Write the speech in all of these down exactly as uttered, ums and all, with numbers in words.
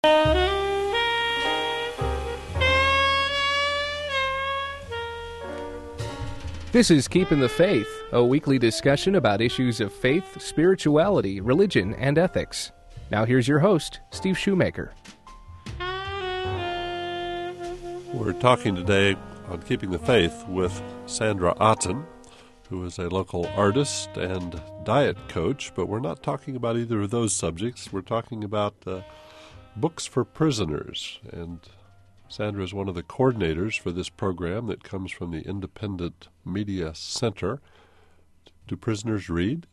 This is Keeping the Faith, a weekly discussion about issues of faith, spirituality, religion, and ethics. Now here's your host, Steve Shoemaker. We're talking today on Keeping the Faith with Sandra Otten, who is a local artist and diet coach, but we're not talking about either of those subjects. We're talking about uh, books for prisoners, and Sandra is one of the coordinators for this program that comes from the Independent Media Center. Do prisoners read?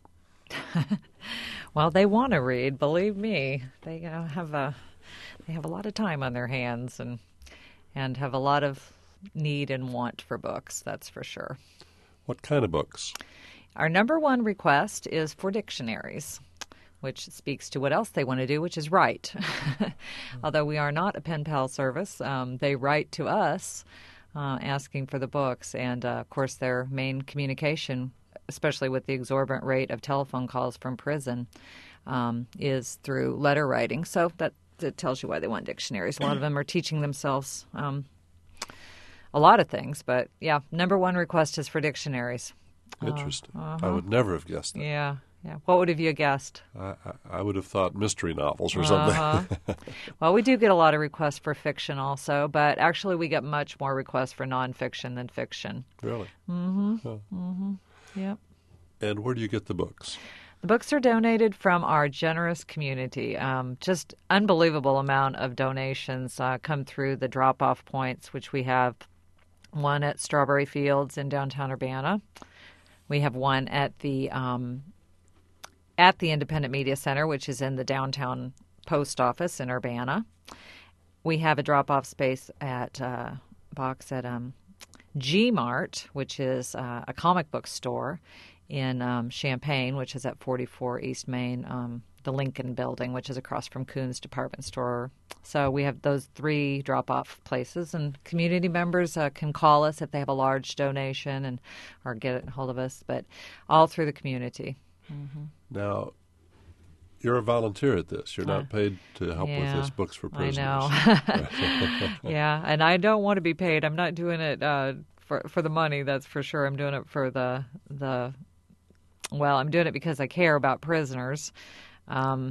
Well, they want to read, believe me. They uh, have a they have a lot of time on their hands and and have a lot of need and want for books, that's for sure. What kind of books? Our number one request is for dictionaries, which speaks to what else they want to do, which is write. Although we are not a pen pal service, um, they write to us uh, asking for the books. And, uh, of course, their main communication, especially with the exorbitant rate of telephone calls from prison, um, is through letter writing. So that, that tells you why they want dictionaries. A lot of them are teaching themselves um, a lot of things. But, yeah, number one request is for dictionaries. Interesting. Uh, uh-huh. I would never have guessed that. Yeah. Yeah. What would have you guessed? I, I, I would have thought mystery novels or uh-huh. something. Well, we do get a lot of requests for fiction also, but actually we get much more requests for nonfiction than fiction. Really? Mm-hmm. Huh. Mm-hmm. Yep. And where do you get the books? The books are donated from our generous community. Um, just unbelievable amount of donations uh, come through the drop-off points, which we have one at Strawberry Fields in downtown Urbana. We have one at the um, at the Independent Media Center, which is in the downtown post office in Urbana. We have a drop-off space at uh, box at um, G-Mart, which is uh, a comic book store in um, Champaign, which is at forty-four East Main, um, the Lincoln Building, which is across from Kuhn's Department Store. So we have those three drop-off places, and community members uh, can call us if they have a large donation and or get a hold of us, but all through the community. Mm-hmm. Now, you're a volunteer at this. You're not Uh, paid to help yeah, with this Books for Prisoners. I know. Yeah, and I don't want to be paid. I'm not doing it uh, for for the money, that's for sure. I'm doing it for the the. Well, I'm doing it because I care about prisoners. Um,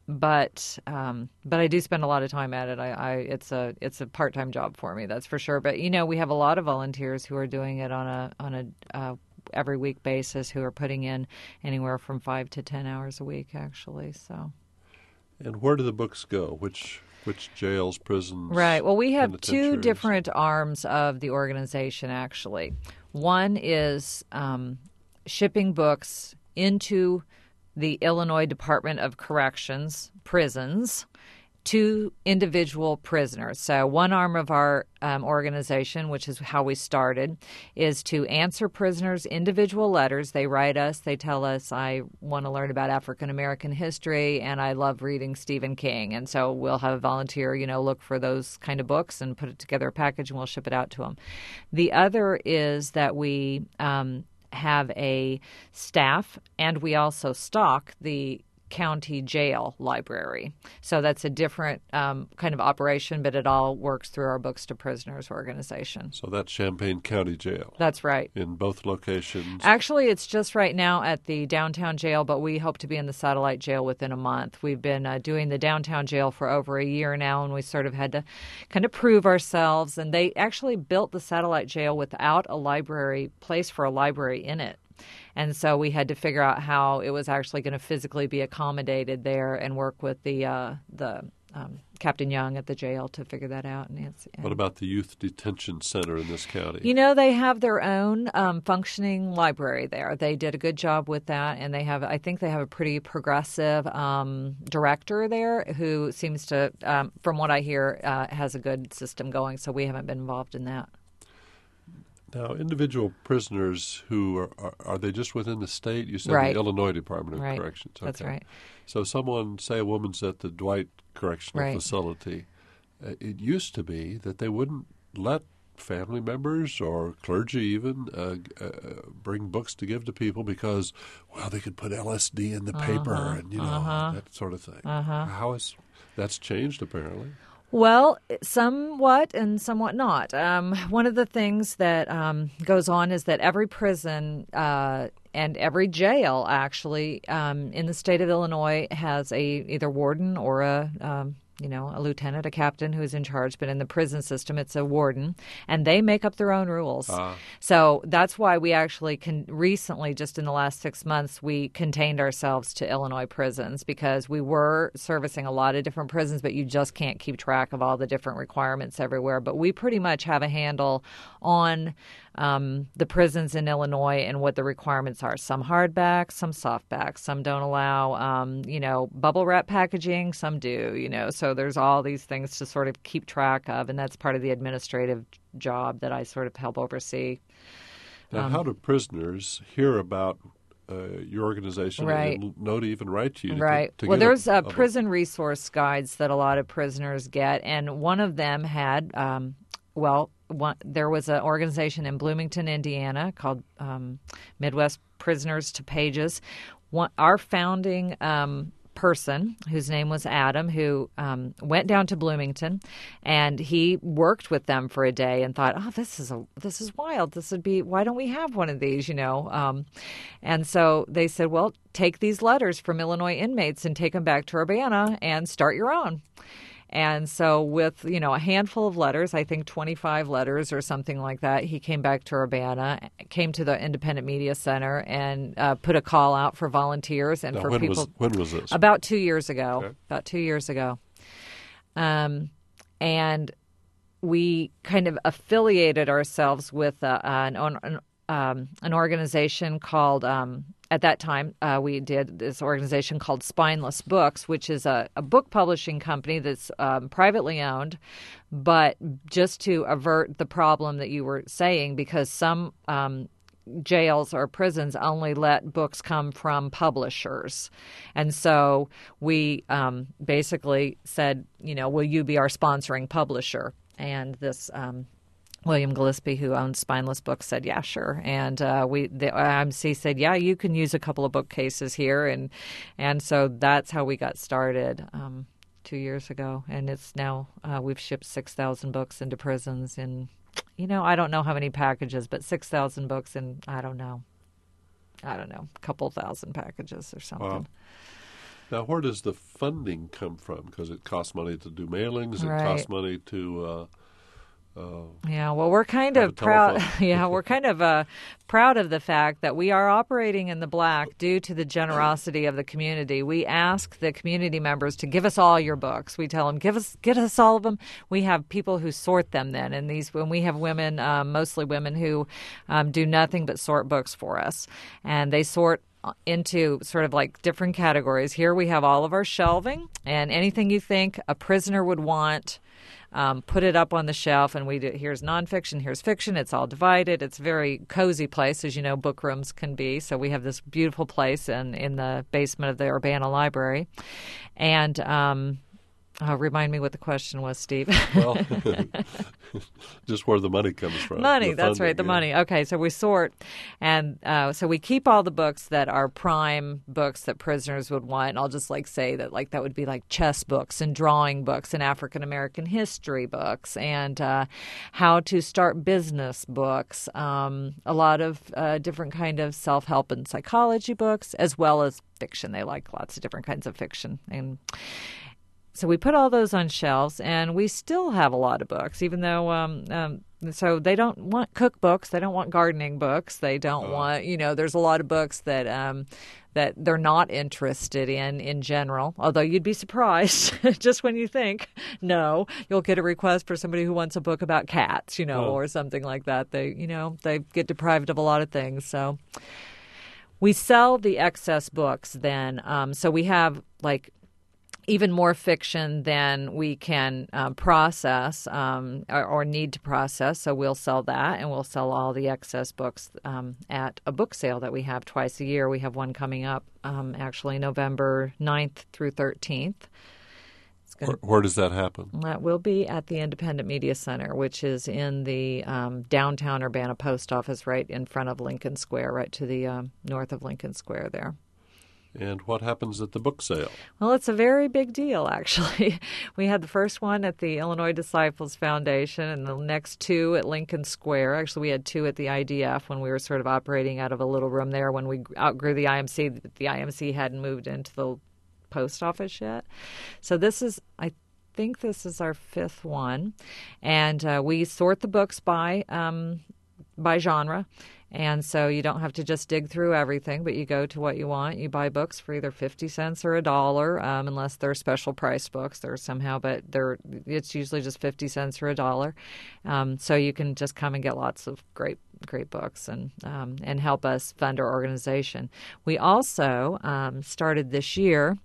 But um, but I do spend a lot of time at it. I, I it's a it's a part time job for me, that's for sure. But you know, we have a lot of volunteers who are doing it on a on a uh, every week basis, who are putting in anywhere from five to ten hours a week, actually. So. And where do the books go? Which which jails, prisons? Right. Well, we have two penitentiaries? different arms of the organization, actually. One is um, shipping books into the Illinois Department of Corrections prisons to individual prisoners. So one arm of our um, organization, which is how we started, is to answer prisoners' individual letters. They write us. They tell us, I want to learn about African-American history, and I love reading Stephen King. And so we'll have a volunteer, you know, look for those kind of books and put it together a package, and we'll ship it out to them. The other is that we um, have a staff, and we also stock the county jail library. So that's a different um, kind of operation, but it all works through our Books to Prisoners organization. So that's Champaign County Jail. That's right. In both locations. Actually, it's just right now at the downtown jail, but we hope to be in the satellite jail within a month. We've been uh, doing the downtown jail for over a year now, and we sort of had to kind of prove ourselves. And they actually built the satellite jail without a library place for a library in it. And so we had to figure out how it was actually going to physically be accommodated there, and work with the uh, the um, Captain Young at the jail to figure that out. And it's, and what about the Youth Detention Center in this county? You know, they have their own um, functioning library there. They did a good job with that, and they have, I think they have a pretty progressive um, director there who seems to, um, from what I hear, uh, has a good system going. So we haven't been involved in that. Now, individual prisoners who are, are, are they just within the state? You said Right. the Illinois Department of Right. Corrections. Okay. That's right. So someone, say a woman's at the Dwight Correctional Right. Facility, uh, it used to be that they wouldn't let family members or clergy even uh, uh, bring books to give to people because, well, they could put L S D in the paper Uh-huh, and, you know, uh-huh. that sort of thing. Uh-huh. How is That's changed, apparently. Well, somewhat and somewhat not. Um, one of the things that um, goes on is that every prison uh, and every jail, actually, um, in the state of Illinois has a either warden or a um, you know, a lieutenant, a captain who is in charge, but in the prison system, it's a warden, and they make up their own rules. Uh. So that's why we actually can recently, just in the last six months, we contained ourselves to Illinois prisons because we were servicing a lot of different prisons, but you just can't keep track of all the different requirements everywhere. But we pretty much have a handle on Um, the prisons in Illinois and what the requirements are. Some hardback, some softback. Some don't allow, um, you know, bubble wrap packaging. Some do, you know. So there's all these things to sort of keep track of, and that's part of the administrative job that I sort of help oversee. Now, um, how do prisoners hear about uh, your organization right. and know to even write to you? To right. Get, to well, get there's a, a, a prison resource guides that a lot of prisoners get, and one of them had, um, well, One, there was an organization in Bloomington, Indiana called um, Midwest Prisoners to Pages. One, our founding um, person, whose name was Adam, who um, went down to Bloomington, and he worked with them for a day and thought, "Oh, this is a this is wild. This would be why don't we have one of these?" You know. Um, and so they said, "Well, take these letters from Illinois inmates and take them back to Urbana and start your own." And so with, you know, a handful of letters, I think twenty-five letters or something like that, he came back to Urbana, came to the Independent Media Center and uh, put a call out for volunteers and now, for when people. Was, when was this? About two years ago. Okay. About two years ago. Um, and we kind of affiliated ourselves with uh, an, an, um, an organization called... Um, At that time, uh, we did this organization called Spineless Books, which is a, a book publishing company that's um, privately owned, but just to avert the problem that you were saying, because some um, jails or prisons only let books come from publishers. And so we um, basically said, you know, will you be our sponsoring publisher? And this um William Gillespie, who owns Spineless Books, said, yeah, sure. And uh, we, the I M C said, yeah, you can use a couple of bookcases here. And and so that's how we got started um, two years ago. And it's now, uh, we've shipped six thousand books into prisons. And, you know, I don't know how many packages, but six thousand books in, I don't know, I don't know, a couple thousand packages or something. Wow. Now, where does the funding come from? Because it costs money to do mailings. It right. costs money to... Uh, Uh, yeah, well, we're kind of proud. yeah, we're kind of uh, proud of the fact that we are operating in the black due to the generosity of the community. We ask the community members to give us all your books. We tell them, give us, get us all of them. We have people who sort them. Then, and these, when we have women, um, mostly women who um, do nothing but sort books for us, and they sort into sort of like different categories. Here we have all of our shelving, and anything you think a prisoner would want. Um, put it up on the shelf, and we do, here's nonfiction, here's fiction. It's all divided. It's a very cozy place, as you know, book rooms can be. So we have this beautiful place in, in the basement of the Urbana Library. And um, uh, remind me what the question was, Steve. Well, just where the money comes from. Money, the that's funding, right, the yeah. money. Okay, so we sort, and uh, so we keep all the books that are prime books that prisoners would want. And I'll just like say that like that would be like chess books and drawing books and African American history books and uh, how to start business books. Um, a lot of uh, different kind of self-help and psychology books, as well as fiction. They like lots of different kinds of fiction. And so we put all those on shelves, and we still have a lot of books, even though um, um, so they don't want cookbooks, they don't want gardening books, they don't oh. want, you know, there's a lot of books that um, that they're not interested in in general, although you'd be surprised just when you think, no, you'll get a request for somebody who wants a book about cats, you know, oh. or something like that. They, you know, they get deprived of a lot of things, so we sell the excess books then. Um, so we have like even more fiction than we can um, process um, or, or need to process. So we'll sell that, and we'll sell all the excess books um, at a book sale that we have twice a year. We have one coming up um, actually November ninth through thirteenth. It's gonna, where, where does that happen? That will be at the Independent Media Center, which is in the um, downtown Urbana post office right in front of Lincoln Square, right to the um, north of Lincoln Square there. And what happens at the book sale? Well, it's a very big deal, actually. We had the first one at the Illinois Disciples Foundation and the next two at Lincoln Square. Actually, we had two at the I D F when we were sort of operating out of a little room there when we outgrew the I M C. The I M C hadn't moved into the post office yet. So this is, I think this is our fifth one. And uh, we sort the books by um, by genre. And so you don't have to just dig through everything, but you go to what you want. You buy books for either fifty cents or a dollar, um, unless they're special price books. They're somehow, but they're it's usually just fifty cents or a dollar. Um, so you can just come and get lots of great great books and um, and help us fund our organization. We also um, started this year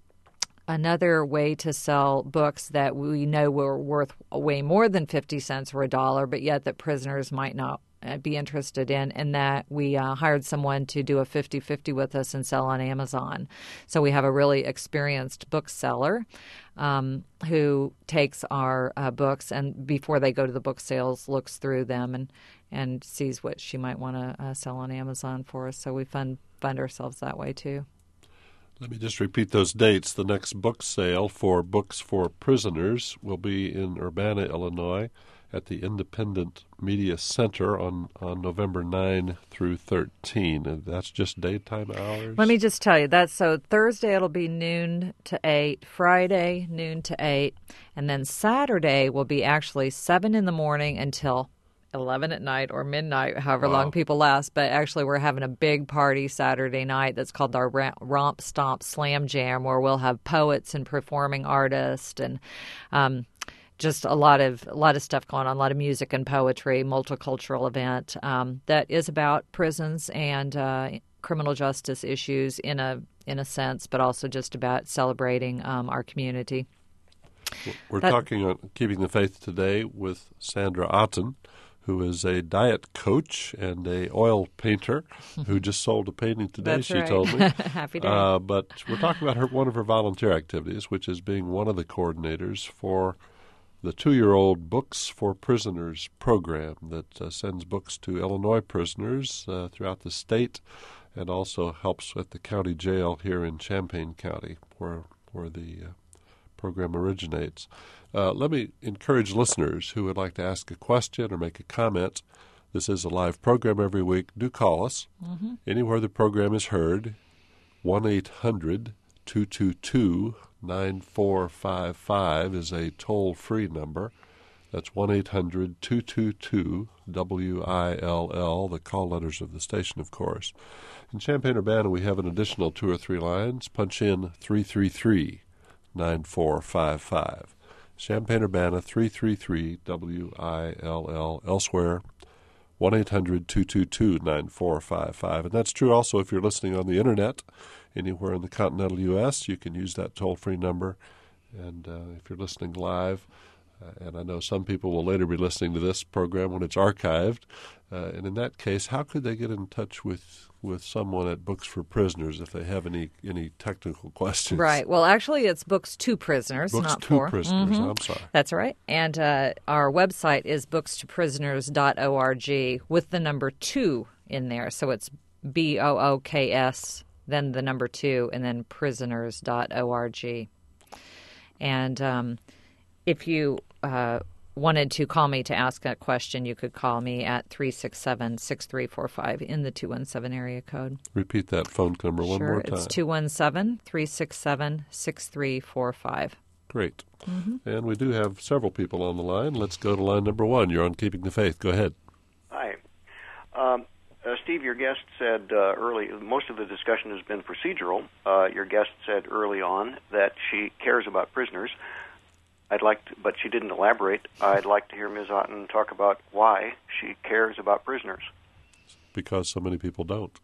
another way to sell books that we know were worth way more than fifty cents or a dollar, but yet that prisoners might not be interested in, and that we uh, hired someone to do a fifty-fifty with us and sell on Amazon. So we have a really experienced bookseller um, who takes our uh, books and before they go to the book sales looks through them and, and sees what she might want to uh, sell on Amazon for us. So we fund, fund ourselves that way too. Let me just repeat those dates. The next book sale for Books for Prisoners will be in Urbana, Illinois, at the Independent Media Center on, on November ninth through thirteenth. And that's just daytime hours? Let me just tell you, that's so Thursday it'll be noon to eight, Friday noon to eight, and then Saturday will be actually seven in the morning until eleven at night or midnight, however Wow. long people last. But actually we're having a big party Saturday night that's called our Romp Stomp Slam Jam, where we'll have poets and performing artists and um just a lot of a lot of stuff going on, a lot of music and poetry, multicultural event um, that is about prisons and uh, criminal justice issues in a in a sense, but also just about celebrating um, our community. We're that, talking on Keeping the Faith today with Sandra Otten, who is a diet coach and a oil painter who just sold a painting today, That's she right. told me. Happy day. Uh, but we're talking about her one of her volunteer activities, which is being one of the coordinators for the two-year-old Books for Prisoners program that uh, sends books to Illinois prisoners uh, throughout the state and also helps at the county jail here in Champaign County where, where the uh, program originates. Uh, let me encourage listeners who would like to ask a question or make a comment. This is a live program every week. Do call us. Mm-hmm. Anywhere the program is heard, one eight hundred two two two nine four five five is a toll-free number. That's one eight hundred two two two W I L L, the call letters of the station, of course. In Champaign-Urbana, we have an additional two or three lines. Punch in three three three nine four five five. Champaign-Urbana, three three three W I L L. Elsewhere, one eight hundred two two two nine four five five. And that's true also if you're listening on the Internet. Anywhere in the continental U S, you can use that toll-free number. And uh, if you're listening live, uh, and I know some people will later be listening to this program when it's archived, uh, and in that case, how could they get in touch with, with someone at Books for Prisoners if they have any, any technical questions? Right. Well, actually, it's Books to Prisoners, Books not to for. Prisoners, Mm-hmm. I'm sorry. That's right. And uh, our website is books to prisoners dot org with the number two in there. So it's B O O K S, then the number two, and then prisoners dot org. And um, if you uh, wanted to call me to ask a question, you could call me at three six seven, six three four five in the two one seven area code. Repeat that phone number one sure, more time. It's two one seven, three six seven, six three four five. Great. Mm-hmm. And we do have several people on the line. Let's go to line number one. You're on Keeping the Faith. Go ahead. Hi. Um, uh, Steve, your guest said uh, early, most of the discussion has been procedural. Uh, your guest said early on that she cares about prisoners. I'd like to, but she didn't elaborate. I'd like to hear Miz Otten talk about why she cares about prisoners. Because so many people don't.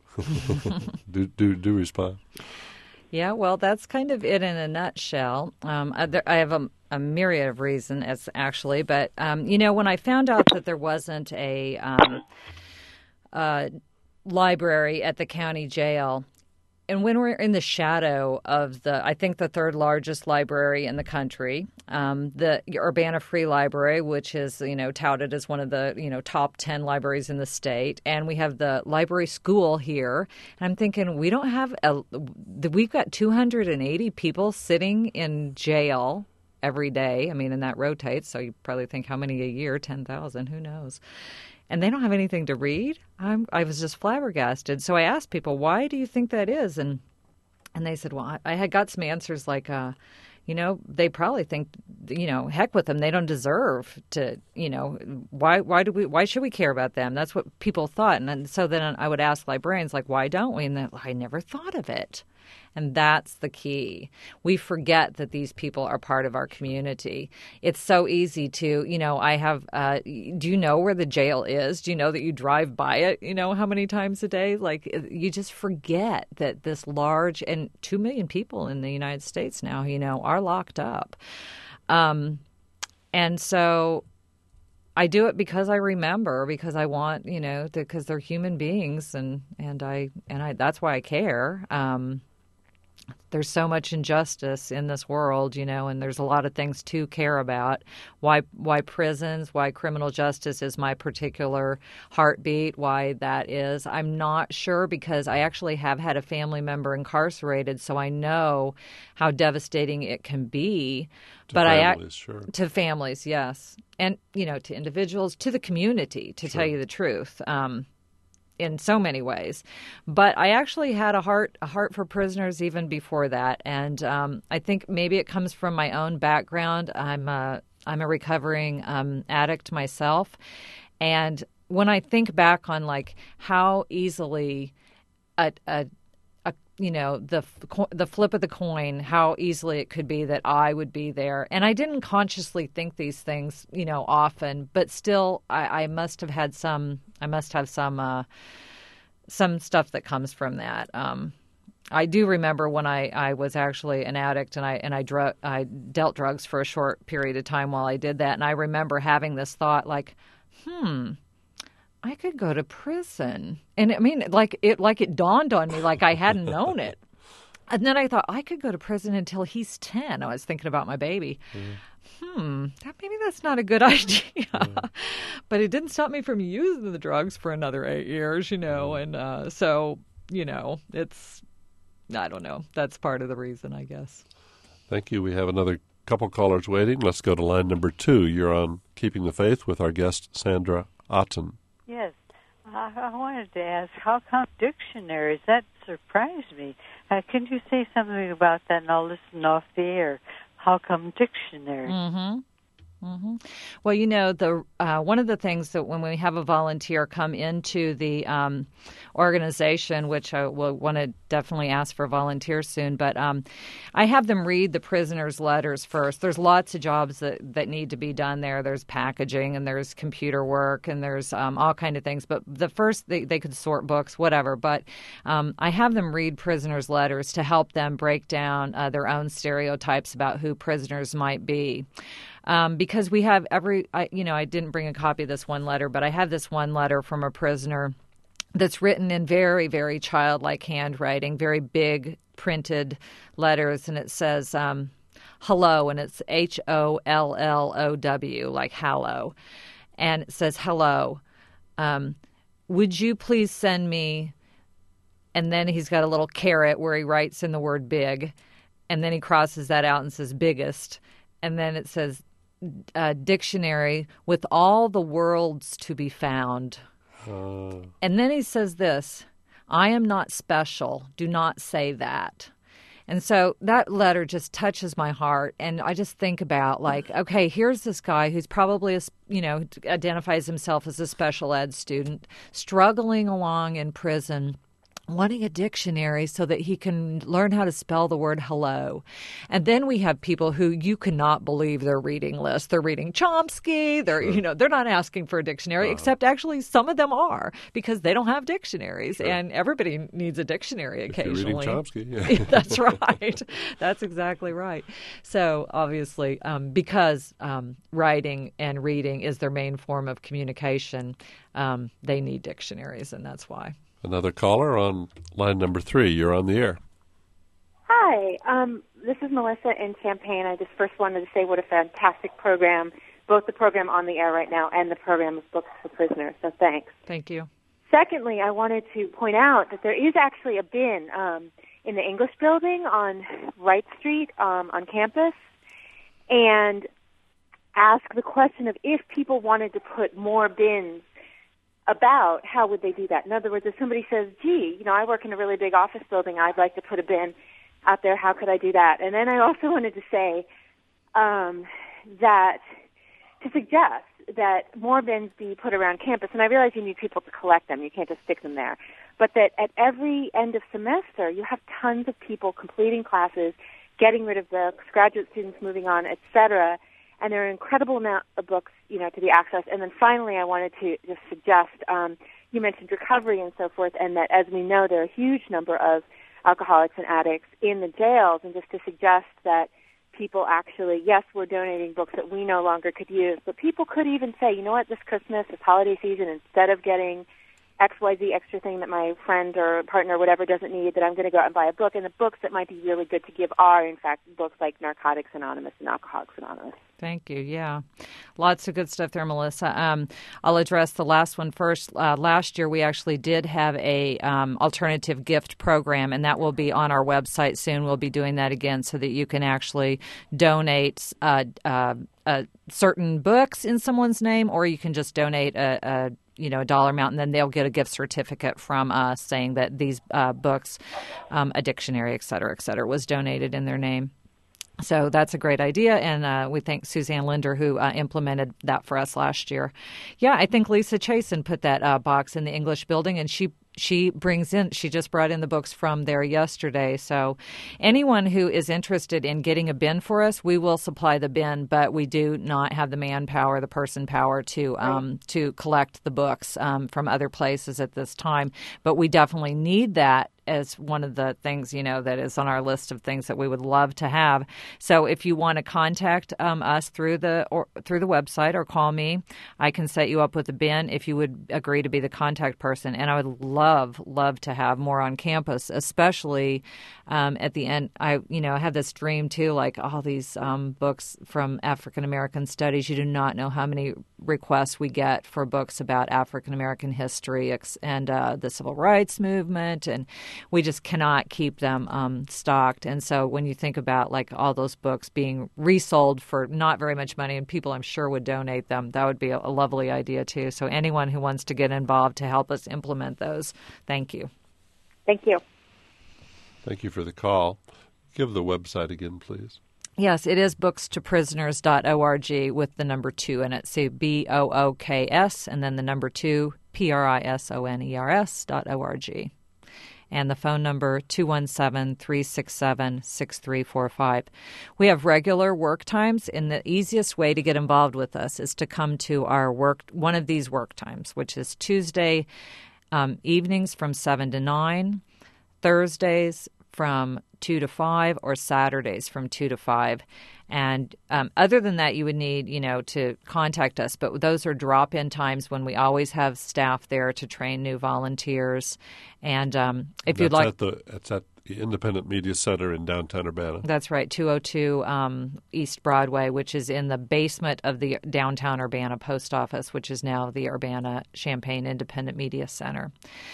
do, do, do respond. Yeah, well, that's kind of it in a nutshell. Um, I, there, I have a, a myriad of reasons, actually, but, um, you know, when I found out that there wasn't a um, uh, library at the county jail, and when we're in the shadow of the, I think the third largest library in the country, um, the Urbana Free Library, which is, you know, touted as one of the, you know, top ten libraries in the state, and we have the library school here, and I'm thinking we don't have a, we've got two hundred eighty people sitting in jail every day. I mean, and that rotates, so you probably think how many a year? ten thousand, who knows? And they don't have anything to read. I'm, I was just flabbergasted. So I asked people, why do you think that is? And and they said, well, I, I had got some answers like, uh, you know, they probably think, you know, heck with them. They don't deserve to, you know, why why do we why should we care about them? That's what people thought. And then, so then I would ask librarians, like, why don't we? And they're like, I never thought of it. And that's the key. We forget that these people are part of our community. It's so easy to, you know, I have, uh, do you know where the jail is? Do you know that you drive by it, you know, how many times a day? Like, you just forget that this large, and two million people in the United States now, you know, are locked up. Um, and so I do it because I remember, because I want, you know, because they're human beings, and, and I, and I, that's why I care. Um, There's so much injustice in this world, you know, and there's a lot of things to care about. Why why prisons, why criminal justice is my particular heartbeat, why that is. I'm not sure, because I actually have had a family member incarcerated, so I know how devastating it can be. To but families, I sure. To families, yes. And, you know, to individuals, to the community, to Sure. tell you the truth. Um in so many ways. But I actually had a heart a heart for prisoners even before that. And um, I think maybe it comes from my own background. I'm a, I'm a recovering um, addict myself. And when I think back on, like, how easily a, a, a you know, the the flip of the coin, how easily it could be that I would be there. And I didn't consciously think these things, you know, often, but still I, I must have had some, I must have some, uh, some stuff that comes from that. Um, I do remember when I, I was actually an addict, and I and I drug I dealt drugs for a short period of time while I did that. And I remember having this thought, like, hmm, I could go to prison. And I mean, like it, like it dawned on me, like I hadn't known it. And then I thought, I could go to prison until he's ten. I was thinking about my baby. Mm. Hmm, that, maybe that's not a good idea. Mm. But it didn't stop me from using the drugs for another eight years, you know. Mm. And uh, so, you know, it's, I don't know. That's part of the reason, I guess. Thank you. We have another couple callers waiting. Let's go to line number two. You're on Keeping the Faith with our guest, Sandra Otten. Yes. I, I wanted to ask, how come dictionaries? That surprised me. Uh, can you say something about that, and I'll listen off the air? How come dictionaries? Mm-hmm. Mm-hmm. Well, you know, the uh, one of the things that when we have a volunteer come into the um, organization, which I will want to definitely ask for volunteers soon, but um, I have them read the prisoners' letters first. There's lots of jobs that, that need to be done there. There's packaging, and there's computer work, and there's um, all kind of things. But the first, they, they could sort books, whatever. But um, I have them read prisoners' letters to help them break down uh, their own stereotypes about who prisoners might be. Um, because we have every, I, you know, I didn't bring a copy of this one letter, but I have this one letter from a prisoner that's written in very, very childlike handwriting, very big printed letters, and it says, um, hello, and it's H O L L O W, like hallow. And it says, hello, um, would you please send me, and then he's got a little caret where he writes in the word big, and then he crosses that out and says biggest, and then it says, Uh, dictionary with all the worlds to be found. Uh. And then he says this, I am not special. Do not say that. And so that letter just touches my heart. And I just think about, like, okay, here's this guy who's probably, a, you know, identifies himself as a special ed student, struggling along in prison, wanting a dictionary so that he can learn how to spell the word hello. And then we have people who you cannot believe their reading list. They're reading Chomsky. They're, sure. you know, they're not asking for a dictionary, uh-huh. except actually some of them are, because they don't have dictionaries. Sure. And everybody needs a dictionary occasionally. If you're reading Chomsky, yeah. That's right. That's exactly right. So obviously, um, because um, writing and reading is their main form of communication, um, they need dictionaries, and that's why. Another caller on line number three. You're on the air. Hi, um, this is Melissa in Champaign. I just first wanted to say what a fantastic program, both the program on the air right now and the program of Books for Prisoners, so thanks. Thank you. Secondly, I wanted to point out that there is actually a bin um, in the English building on Wright Street um, on campus, and ask the question of if people wanted to put more bins about, how would they do that? In other words, if somebody says, gee, you know, I work in a really big office building, I'd like to put a bin out there, how could I do that? And then I also wanted to say um, that, to suggest that more bins be put around campus, and I realize you need people to collect them, you can't just stick them there, but that at every end of semester you have tons of people completing classes, getting rid of books, graduate students moving on, et cetera, and there are an incredible amount of books, you know, to be accessed. And then finally, I wanted to just suggest, um, you mentioned recovery and so forth, and that as we know, there are a huge number of alcoholics and addicts in the jails, and just to suggest that people actually, yes, we're donating books that we no longer could use, but people could even say, you know what, this Christmas, this holiday season, instead of getting X Y Z extra thing that my friend or partner or whatever doesn't need, that I'm going to go out and buy a book. And the books that might be really good to give are, in fact, books like Narcotics Anonymous and Alcoholics Anonymous. Thank you. Yeah. Lots of good stuff there, Melissa. Um, I'll address the last one first. Uh, last year, we actually did have a um, alternative gift program, and that will be on our website soon. We'll be doing that again so that you can actually donate uh, uh, uh, certain books in someone's name, or you can just donate a, a you know, a dollar amount, and then they'll get a gift certificate from us saying that these uh, books, um, a dictionary, et cetera, et cetera, was donated in their name. So that's a great idea, and uh, we thank Suzanne Linder, who uh, implemented that for us last year. Yeah, I think Lisa Chasen put that uh, box in the English building, and she she brings in, she just brought in the books from there yesterday. So anyone who is interested in getting a bin for us, we will supply the bin, but we do not have the manpower, the person power to um, to collect the books um, from other places at this time. But we definitely need that as one of the things, you know, that is on our list of things that we would love to have. So if you want to contact um, us through the or through the website or call me, I can set you up with a bin if you would agree to be the contact person. And I would love, love to have more on campus, especially um, at the end. I, you know, I have this dream too, like all these um, books from African American studies. You do not know how many requests we get for books about African American history and uh, the civil rights movement, and we just cannot keep them um, stocked. And so when you think about like all those books being resold for not very much money, and people I'm sure would donate them, that would be a, a lovely idea too. So anyone who wants to get involved to help us implement those, thank you. Thank you. Thank you for the call. Give the website again, please. Yes, it is books to prisoners dot org with the number two in it. So B O O K S and then the number two, P R I S O N E R S dot O R G. And the phone number, two one seven, three six seven, six three four five. We have regular work times, and the easiest way to get involved with us is to come to our work, one of these work times, which is Tuesday um, evenings from seven to nine, Thursdays from two to five, or Saturdays from two to five. And um, other than that, you would need, you know, to contact us. But those are drop-in times when we always have staff there to train new volunteers. And um, if that's you'd like, at the, it's at the Independent Media Center in downtown Urbana. That's right, two oh two um, East Broadway, which is in the basement of the downtown Urbana post office, which is now the Urbana Champaign Independent Media Center.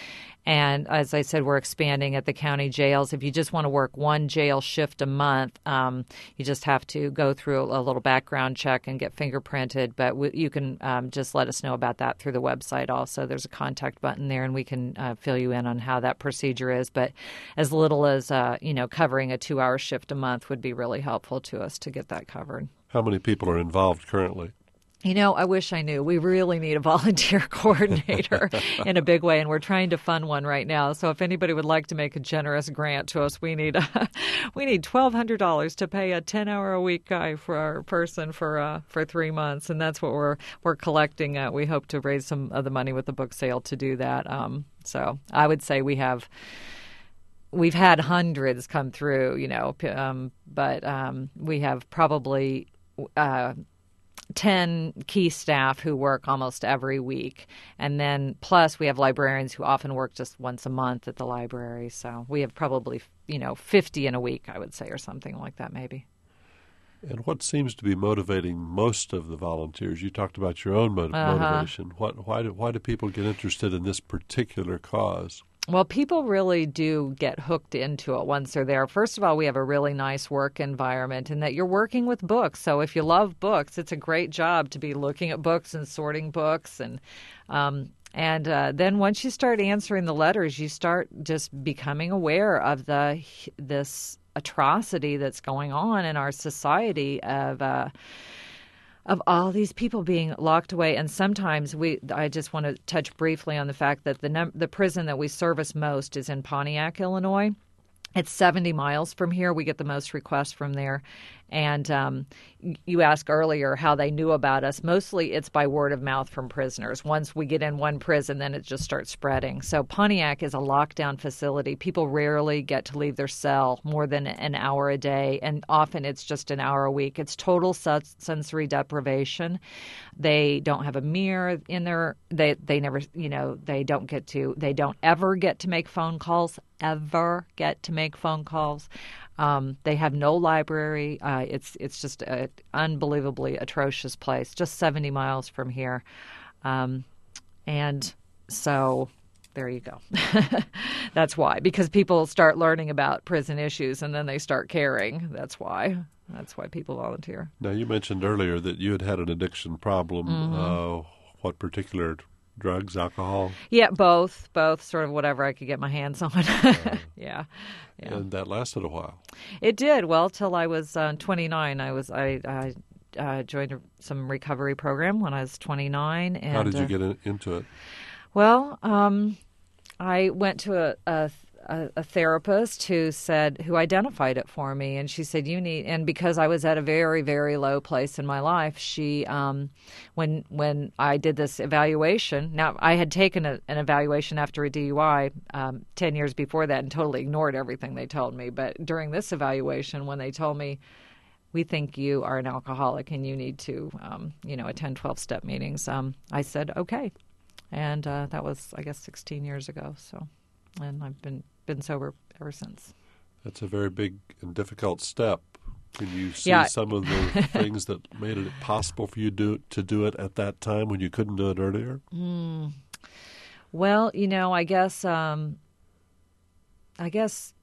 And as I said, we're expanding at the county jails. If you just want to work one jail shift a month, um, you just have to go through a little background check and get fingerprinted. But w- you can um, just let us know about that through the website also. There's a contact button there, and we can uh, fill you in on how that procedure is. But as little as, uh, you know, covering a two-hour shift a month would be really helpful to us to get that covered. How many people are involved currently? You know, I wish I knew. We really need a volunteer coordinator in a big way, and we're trying to fund one right now. So if anybody would like to make a generous grant to us, we need uh, we need twelve hundred dollars to pay a ten-hour-a-week guy for our person for uh, for three months, and that's what we're we're collecting. Uh, we hope to raise some of the money with the book sale to do that. Um, so I would say we have. We've had hundreds come through, you know, um, but um, we have probably. Uh, ten key staff who work almost every week. And then plus we have librarians who often work just once a month at the library. So we have probably, you know, fifty in a week, I would say, or something like that maybe. And what seems to be motivating most of the volunteers? You talked about your own mo- Uh-huh. motivation. What, why, do, why do people get interested in this particular cause? Well, people really do get hooked into it once they're there. First of all, we have a really nice work environment in that you're working with books. So if you love books, it's a great job to be looking at books and sorting books. And um, and uh, then once you start answering the letters, you start just becoming aware of the this atrocity that's going on in our society of uh of all these people being locked away. And sometimes we, I just want to touch briefly on the fact that the num- the prison that we service most is in Pontiac, Illinois. It's seventy miles from here. We get the most requests from there. And um, you asked earlier how they knew about us. Mostly it's by word of mouth from prisoners. Once we get in one prison, then it just starts spreading. So Pontiac is a lockdown facility. People rarely get to leave their cell more than an hour a day, and often it's just an hour a week. It's total sensory deprivation. They don't have a mirror in their, they, they never, you know, they don't get to, they don't ever get to make phone calls, ever get to make phone calls. Um, they have no library. Uh, it's it's just an unbelievably atrocious place, just seventy miles from here. Um, and so there you go. That's why, because people start learning about prison issues and then they start caring. That's why. That's why people volunteer. Now, you mentioned earlier that you had had an addiction problem. Mm-hmm. Uh, what particular drugs, alcohol? Yeah, both, both, sort of whatever I could get my hands on. uh, yeah, yeah. And that lasted a while. It did, well, till I was uh, twenty-nine. I was I, I uh, joined a, some recovery program when I was twenty-nine. And, how did you uh, get in, into it? Well, um, I went to a, a A, a therapist who said, who identified it for me, and she said, you need, and because I was at a very, very low place in my life, she, um, when when I did this evaluation, now I had taken a, an evaluation after a D U I um, ten years before that and totally ignored everything they told me, but during this evaluation, when they told me, we think you are an alcoholic and you need to, um, you know, attend twelve-step meetings, um, I said, okay, and uh, that was, I guess, sixteen years ago, so, and I've been been sober ever since. That's a very big and difficult step. Can you see Yeah. some of the things that made it possible for you do, to do it at that time when you couldn't do it earlier? Mm. Well, you know, I guess, um, I guess,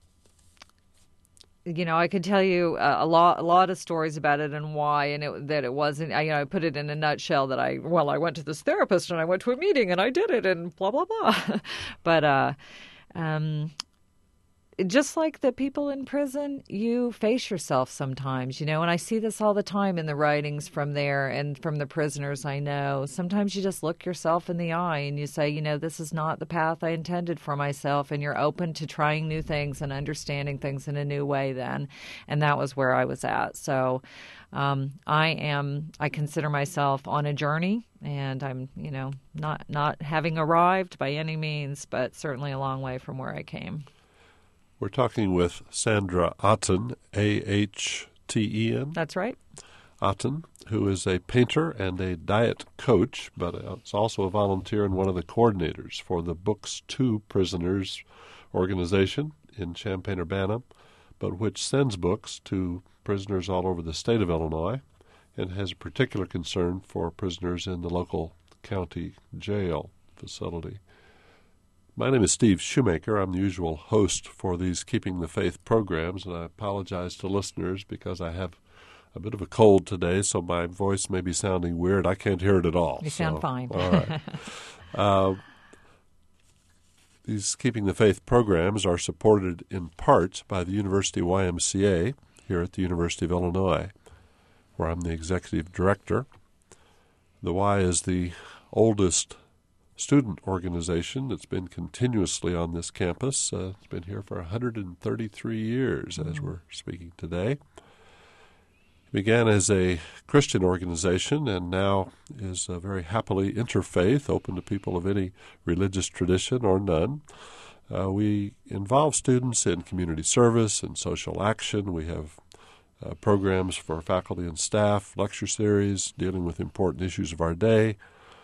you know, I could tell you a, a lot, a lot of stories about it and why, and it, that it wasn't. I, you know, I put it in a nutshell that I, well, I went to this therapist and I went to a meeting and I did it and blah blah blah. but uh, um, just like the people in prison, you face yourself sometimes, you know, and I see this all the time in the writings from there and from the prisoners I know. Sometimes you just look yourself in the eye and you say, you know, this is not the path I intended for myself, and you're open to trying new things and understanding things in a new way then. And that was where I was at. So um, I am, I consider myself on a journey, and I'm, you know, not, not having arrived by any means, but certainly a long way from where I came. We're talking with Sandra Otten, A H T E N. That's right. Otten, who is a painter and a diet coach, but is also a volunteer and one of the coordinators for the Books to Prisoners organization in Champaign-Urbana, but which sends books to prisoners all over the state of Illinois and has a particular concern for prisoners in the local county jail facility. My name is Steve Shoemaker. I'm the usual host for these Keeping the Faith programs, and I apologize to listeners because I have a bit of a cold today, so my voice may be sounding weird. I can't hear it at all. You so, sound fine. All right. uh, these Keeping the Faith programs are supported in part by the University Y M C A here at the University of Illinois, where I'm the executive director. The Y is the oldest student organization that's been continuously on this campus. Uh, it's been here for one hundred thirty-three years as we're speaking today. It began as a Christian organization and now is uh, very happily interfaith, open to people of any religious tradition or none. Uh, we involve students in community service and social action. We have uh, programs for faculty and staff, lecture series dealing with important issues of our day.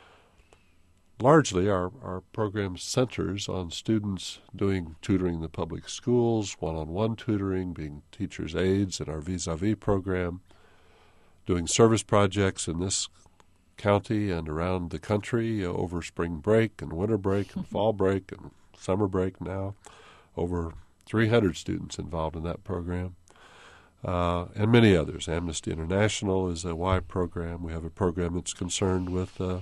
Largely, our, our program centers on students doing tutoring in the public schools, one-on-one tutoring, being teachers' aides in our vis-a-vis program, doing service projects in this county and around the country over spring break and winter break and fall break and summer break now. Over three hundred students involved in that program, uh, and many others. Amnesty International is a Y program. We have a program that's concerned with uh,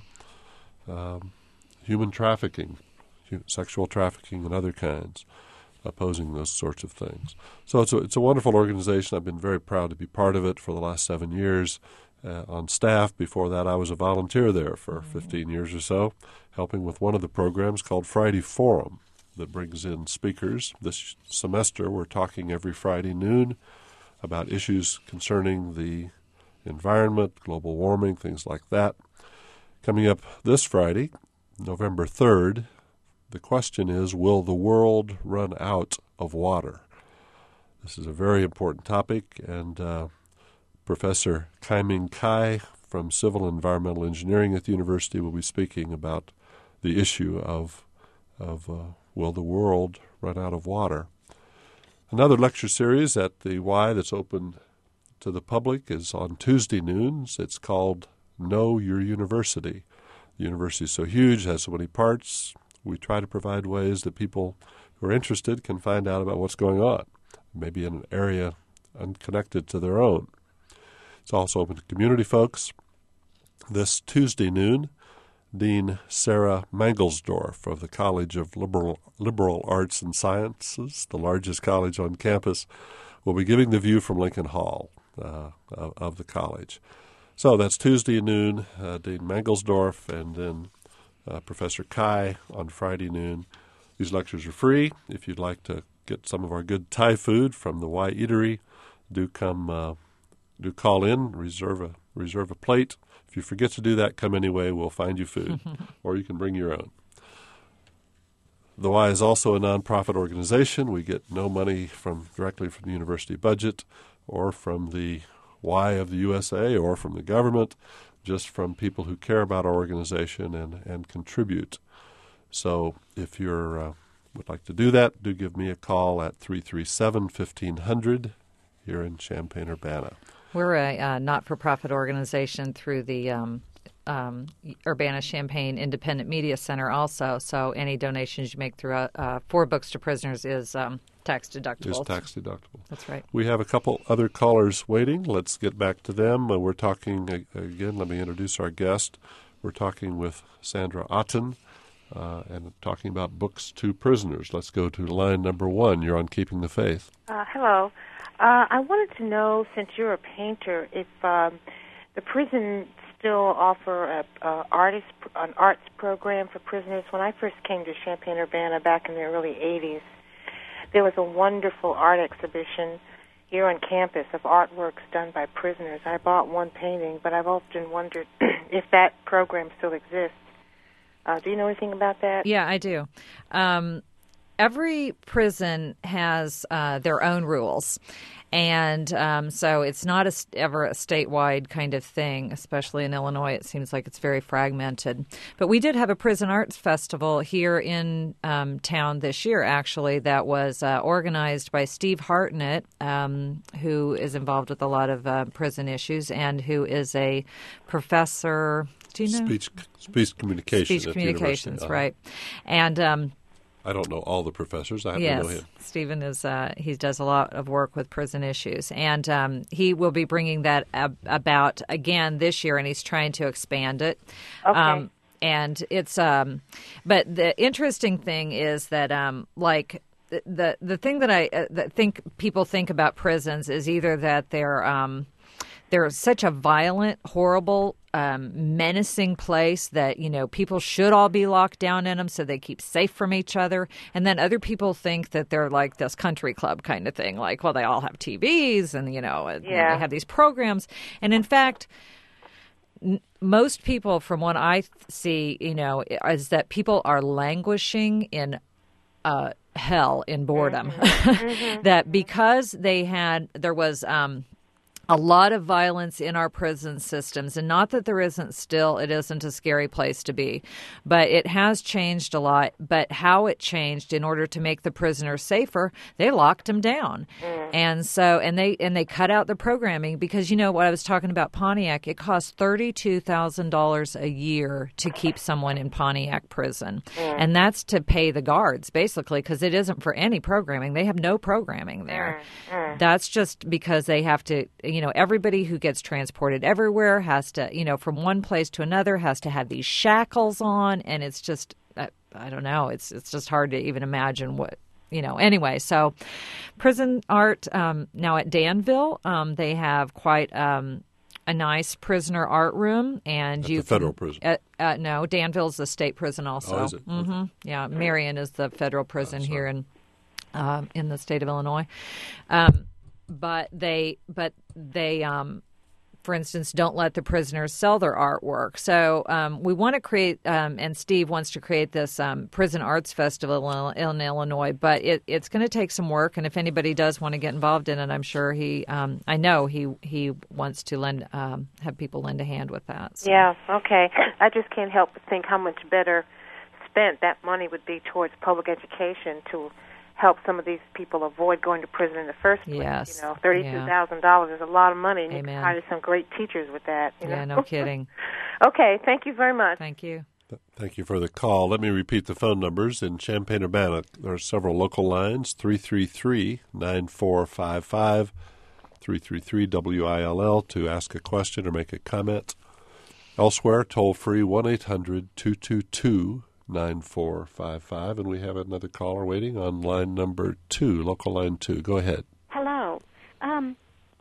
um, human trafficking, sexual trafficking and other kinds, opposing those sorts of things. So it's a, it's a wonderful organization. I've been very proud to be part of it for the last seven years uh, on staff. Before that, I was a volunteer there for fifteen years or so, helping with one of the programs called Friday Forum that brings in speakers. This semester, we're talking every Friday noon about issues concerning the environment, global warming, things like that. Coming up this Friday, November third, the question is, will the world run out of water? This is a very important topic, and uh, Professor Kai-Ming Kai from Civil and Environmental Engineering at the university will be speaking about the issue of, of uh, will the world run out of water? Another lecture series at the Y that's open to the public is on Tuesday noons. It's called Know Your University. The university is so huge, has so many parts. We try to provide ways that people who are interested can find out about what's going on, maybe in an area unconnected to their own. It's also open to community folks. This Tuesday noon, Dean Sarah Mangelsdorf of the College of Liberal, Liberal Arts and Sciences, the largest college on campus, will be giving the view from Lincoln Hall uh, of, of the college. So that's Tuesday noon, uh, Dean Mangelsdorf, and then uh, Professor Kai on Friday noon. These lectures are free. If you'd like to get some of our good Thai food from the Y Eatery, do come, uh, do call in, reserve a reserve a plate. If you forget to do that, come anyway. We'll find you food, or you can bring your own. The Y is also a nonprofit organization. We get no money from directly from the university budget or from the Y of the U S A or from the government, just from people who care about our organization and, and contribute. So if you uh, would like to do that, do give me a call at three three seven, fifteen hundred here in Champaign-Urbana. We're a uh, not-for-profit organization through the um, um, Urbana-Champaign Independent Media Center also, so any donations you make through uh, uh, For Books to Prisoners is um, tax deductible. Is tax deductible. That's right. We have a couple other callers waiting. Let's get back to them. Uh, we're talking, uh, again, let me introduce our guest. We're talking with Sandra Otten uh, and talking about books to prisoners. Let's go to line number one. You're on Keeping the Faith. Uh, hello. Uh, I wanted to know, since you're a painter, if um, the prison still offer a, a artist an arts program for prisoners. When I first came to Champaign-Urbana back in the early eighties, there was a wonderful art exhibition here on campus of artworks done by prisoners. I bought one painting, but I've often wondered if that program still exists. Uh, do you know anything about that? Yeah, I do. Um, every prison has uh, their own rules. And um, so it's not a, ever a statewide kind of thing, especially in Illinois. It seems like it's very fragmented. But we did have a prison arts festival here in um, town this year, actually, that was uh, organized by Steve Hartnett, um, who is involved with a lot of uh, prison issues and who is a professor. Do you know? Speech, speech communications. Speech at communications, the university. right. And um, I don't know all the professors. I happen yes, to know him. Stephen is uh, he does a lot of work with prison issues, and um, he will be bringing that ab- about again this year, and he's trying to expand it. Okay. Um, and it's um, but the interesting thing is that um, like the, the the thing that I uh, that think people think about prisons is either that they're um, they're such a violent, horrible, um, menacing place that, you know, people should all be locked down in them so they keep safe from each other. And then other people think that they're like this country club kind of thing, like, well, they all have T Vs and, you know, and yeah. they have these programs. And in fact, n- most people, from what I th- see, you know, is that people are languishing in uh, hell, in boredom. Mm-hmm. Mm-hmm. That because they had, there was... Um, a lot of violence in our prison systems, and not that there isn't still, it isn't a scary place to be, but it has changed a lot. But how it changed, in order to make the prisoners safer, they locked them down. Mm. And so, and they, and they cut out the programming, because, you know, what I was talking about Pontiac, it costs thirty-two thousand dollars a year to keep someone in Pontiac prison. Mm. And that's to pay the guards, basically, because it isn't for any programming. They have no programming there. Mm. Mm. That's just because they have to, you know, everybody who gets transported everywhere has to, you know, from one place to another, has to have these shackles on. And it's just, I, I don't know, it's it's just hard to even imagine what, you know. Anyway, so prison art, um, now at Danville, um, they have quite um, a nice prisoner art room. And at you the federal can, prison? Uh, uh, no, Danville's the state prison also. Oh, is it? Mm-hmm. Okay. Yeah, Marion is the federal prison oh, here in um, in the state of Illinois. Um But they, but they, um, for instance, don't let the prisoners sell their artwork. So um, we want to create, um, and Steve wants to create this um, prison arts festival in, in Illinois. But it, it's going to take some work. And if anybody does want to get involved in it, I'm sure he, um, I know he he wants to lend, um, have people lend a hand with that. So. Yeah. Okay. I just can't help but think how much better spent that money would be towards public education to help some of these people avoid going to prison in the first place. Yes. You know, thirty-two thousand dollars is a lot of money, and Amen. you can hire some great teachers with that. You Yeah, know? no kidding. Okay, thank you very much. Thank you. Thank you for the call. Let me repeat the phone numbers. In Champaign-Urbana, there are several local lines, three three three, nine four five five, three three three W I L L, to ask a question or make a comment. Elsewhere, toll-free, one eight hundred two two two nine four five five. And we have another caller waiting on line number two, local line two. Go ahead. Hello. Um,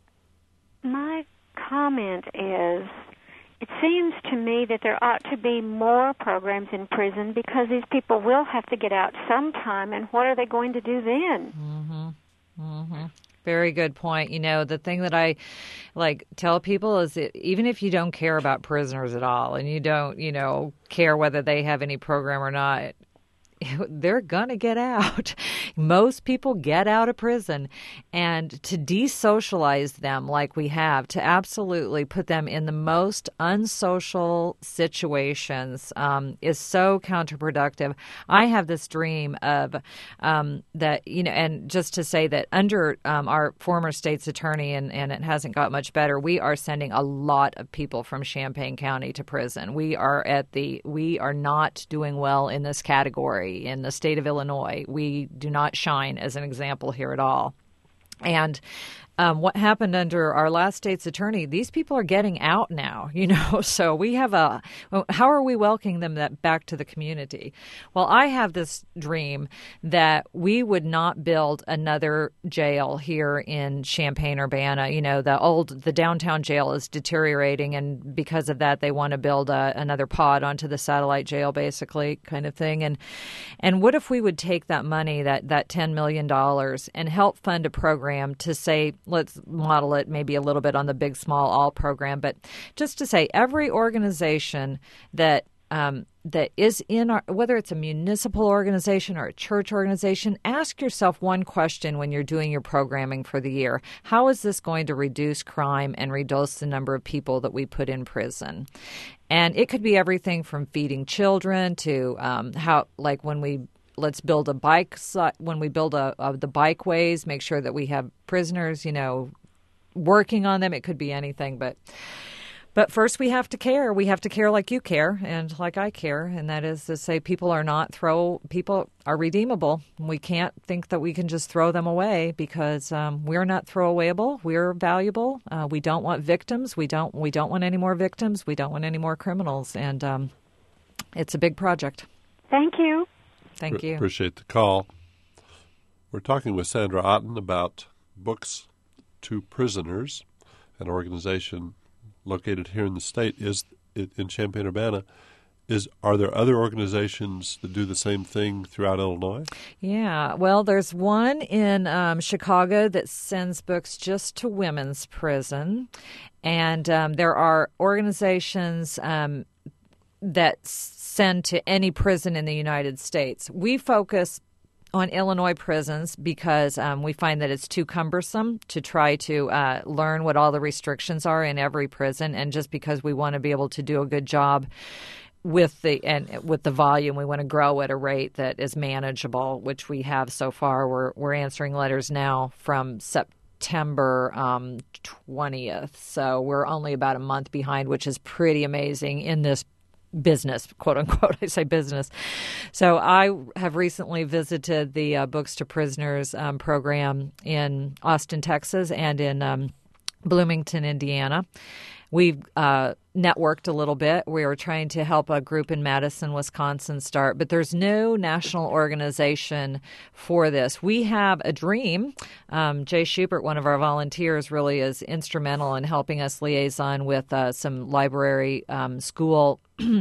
my comment is, it seems to me that there ought to be more programs in prison, because these people will have to get out sometime, and what are they going to do then? Mm-hmm. Mm-hmm. Very good point. You know, the thing that I like tell people is that even if you don't care about prisoners at all, and you don't, you know, care whether they have any program or not, they're going to get out. Most people get out of prison, and to desocialize them like we have, to absolutely put them in the most unsocial situations um, is so counterproductive. I have this dream of um, that, you know, and just to say that under um, our former state's attorney, and, and it hasn't got much better, we are sending a lot of people from Champaign County to prison. We are at the, we are not doing well in this category. In the state of Illinois, we do not shine as an example here at all. And um, what happened under our last state's attorney, these people are getting out now, you know, so we have a, how are we welcoming them that back to the community? Well, I have this dream that we would not build another jail here in Champaign-Urbana. You know, the old, the downtown jail is deteriorating, and because of that, they want to build a, another pod onto the satellite jail, basically, kind of thing. And and what if we would take that money, that, that ten million dollars, and help fund a program to say, let's model it maybe a little bit on the Big Small All program, but just to say every organization that um, that is in our, whether it's a municipal organization or a church organization, ask yourself one question when you're doing your programming for the year. How is this going to reduce crime and reduce the number of people that we put in prison? And it could be everything from feeding children to um, how, like when we Let's build a bike, when we build a, a, the bikeways, make sure that we have prisoners, you know, working on them. It could be anything. But but first we have to care. We have to care like you care and like I care. And that is to say people are not throw, people are redeemable. We can't think that we can just throw them away, because um, we're not throwawayable. We're valuable. Uh, we don't want victims. We don't, we don't want any more victims. We don't want any more criminals. And um, it's a big project. Thank you. Thank you. Appreciate the call. We're talking with Sandra Otten about Books to Prisoners, an organization located here in the state, is in Champaign-Urbana. Is are there other organizations that do the same thing throughout Illinois? Yeah, well, there's one in um, Chicago that sends books just to women's prison, and um, there are organizations um, that send to any prison in the United States. We focus on Illinois prisons because um, we find that it's too cumbersome to try to uh, learn what all the restrictions are in every prison, and just because we want to be able to do a good job with the and with the volume, we want to grow at a rate that is manageable, which we have so far. We're we're answering letters now from September um, twentieth, so we're only about a month behind, which is pretty amazing in this business, quote unquote. I say business. So I have recently visited the uh, Books to Prisoners um, program in Austin, Texas, and in um, Bloomington, Indiana. We've uh, networked a little bit. We were trying to help a group in Madison, Wisconsin start, but there's no national organization for this. We have a dream. Um, Jay Schubert, one of our volunteers, really is instrumental in helping us liaison with uh, some library um, school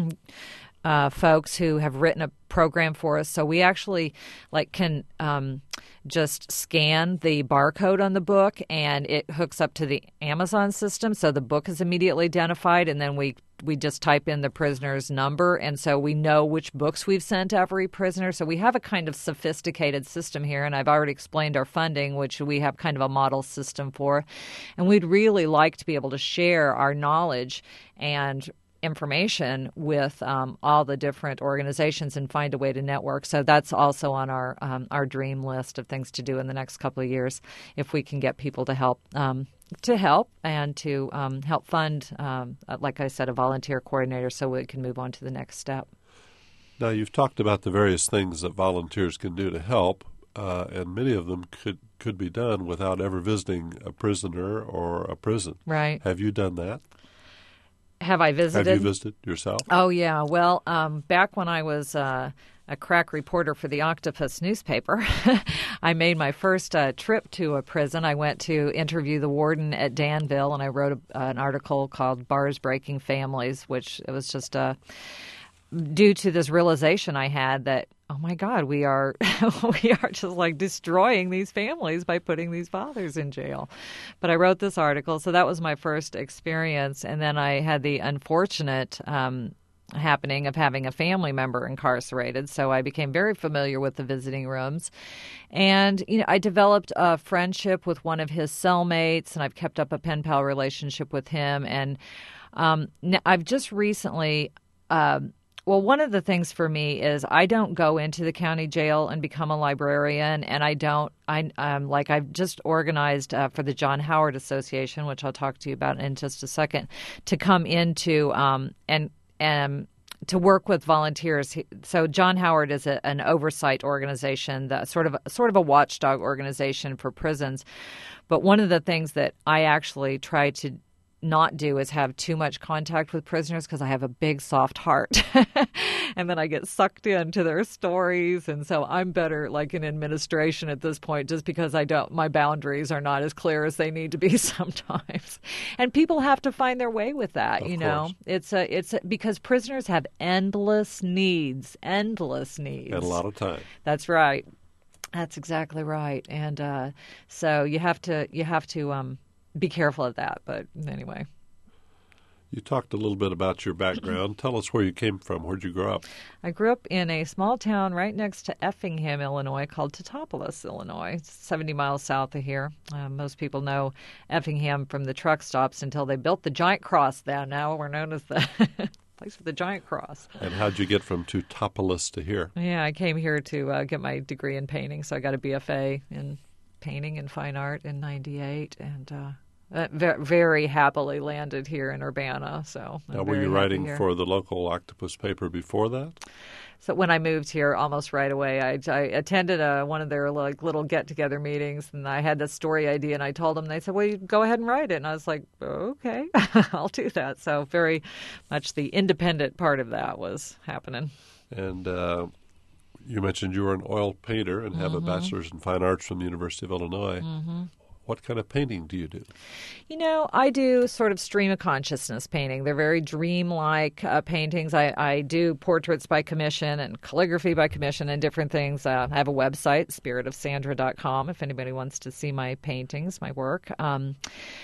uh, folks who have written a program for us. So we actually like can um, just scan the barcode on the book, and it hooks up to the Amazon system. So the book is immediately identified, and then we we just type in the prisoner's number, and so we know which books we've sent to every prisoner. So we have a kind of sophisticated system here, and I've already explained our funding, which we have kind of a model system for. And we'd really like to be able to share our knowledge and information with um, all the different organizations and find a way to network. So that's also on our um, our dream list of things to do in the next couple of years, if we can get people to help um, to help and to um, help fund, um, like I said, a volunteer coordinator, so we can move on to the next step. Now, you've talked about the various things that volunteers can do to help, uh, and many of them could, could be done without ever visiting a prisoner or a prison. Right. Have you done that? Have I visited? Have you visited yourself? Oh, yeah. Well, um, back when I was uh, a crack reporter for the Octopus newspaper, I made my first uh, trip to a prison. I went to interview the warden at Danville, and I wrote a, an article called Bars Breaking Families, which it was just uh, due to this realization I had that, oh, my God, we are we are just like destroying these families by putting these fathers in jail. But I wrote this article, so that was my first experience. And then I had the unfortunate um, happening of having a family member incarcerated. So I became very familiar with the visiting rooms. And, you know, I developed a friendship with one of his cellmates, and I've kept up a pen pal relationship with him. And um, I've just recently... Uh, Well, one of the things for me is I don't go into the county jail and become a librarian, and I don't, I um, like I've just organized uh, for the John Howard Association, which I'll talk to you about in just a second, to come into um, and and to work with volunteers. So John Howard is a, an oversight organization, the sort of sort of a watchdog organization for prisons. But one of the things that I actually try to not do is have too much contact with prisoners, because I have a big soft heart and then I get sucked into their stories. And so I'm better like in administration at this point, just because I don't, my boundaries are not as clear as they need to be sometimes. And people have to find their way with that. Of you know, course. it's a, it's a, because prisoners have endless needs, endless needs. And a lot of time. That's right. That's exactly right. And uh, so you have to, you have to, um, be careful of that. But anyway. You talked a little bit about your background. Tell us where you came from. Where'd you grow up? I grew up in a small town right next to Effingham, Illinois, called Teutopolis, Illinois. It's seventy miles south of here. Uh, most people know Effingham from the truck stops until they built the Giant Cross there. Now we're known as the place with the Giant Cross. And how'd you get from Teutopolis to here? Yeah, I came here to uh, get my degree in painting, so I got a B F A in painting and fine art in ninety-eight, and uh, Uh, very happily landed here in Urbana. So I'm now, were you very writing happy here. for the local Octopus paper before that? So when I moved here, almost right away, I, I attended a, one of their like little get-together meetings, and I had this story idea, and I told them. They said, "Well, you go ahead and write it." And I was like, "Okay, I'll do that." So very much the independent part of that was happening. And uh, you mentioned you were an oil painter and have Mm-hmm. a bachelor's in fine arts from the University of Illinois. Mm-hmm. What kind of painting do you do? You know, I do sort of stream of consciousness painting. They're very dreamlike uh, paintings. I, I do portraits by commission and calligraphy by commission and different things. Uh, I have a website, spirit of sandra dot com, if anybody wants to see my paintings, my work. Um,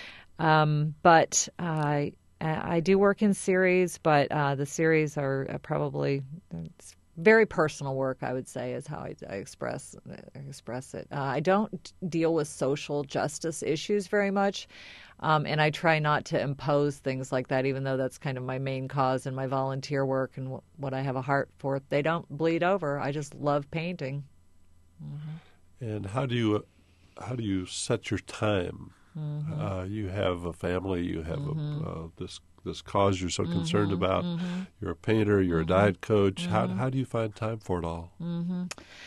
um, but I, I do work in series, but uh, the series are probably very personal work, I would say, is how I, I express express it. Uh, I don't deal with social justice issues very much, um, and I try not to impose things like that, even though that's kind of my main cause in my volunteer work and w- what I have a heart for. They don't bleed over. I just love painting. Mm-hmm. And how do you how do you set your time? Mm-hmm. Uh, you have a family. You have mm-hmm. a, uh, this this cause you're so mm-hmm. concerned about. Mm-hmm. You're a painter. You're mm-hmm. a diet coach. Mm-hmm. How how do you find time for it all? Mm-hmm.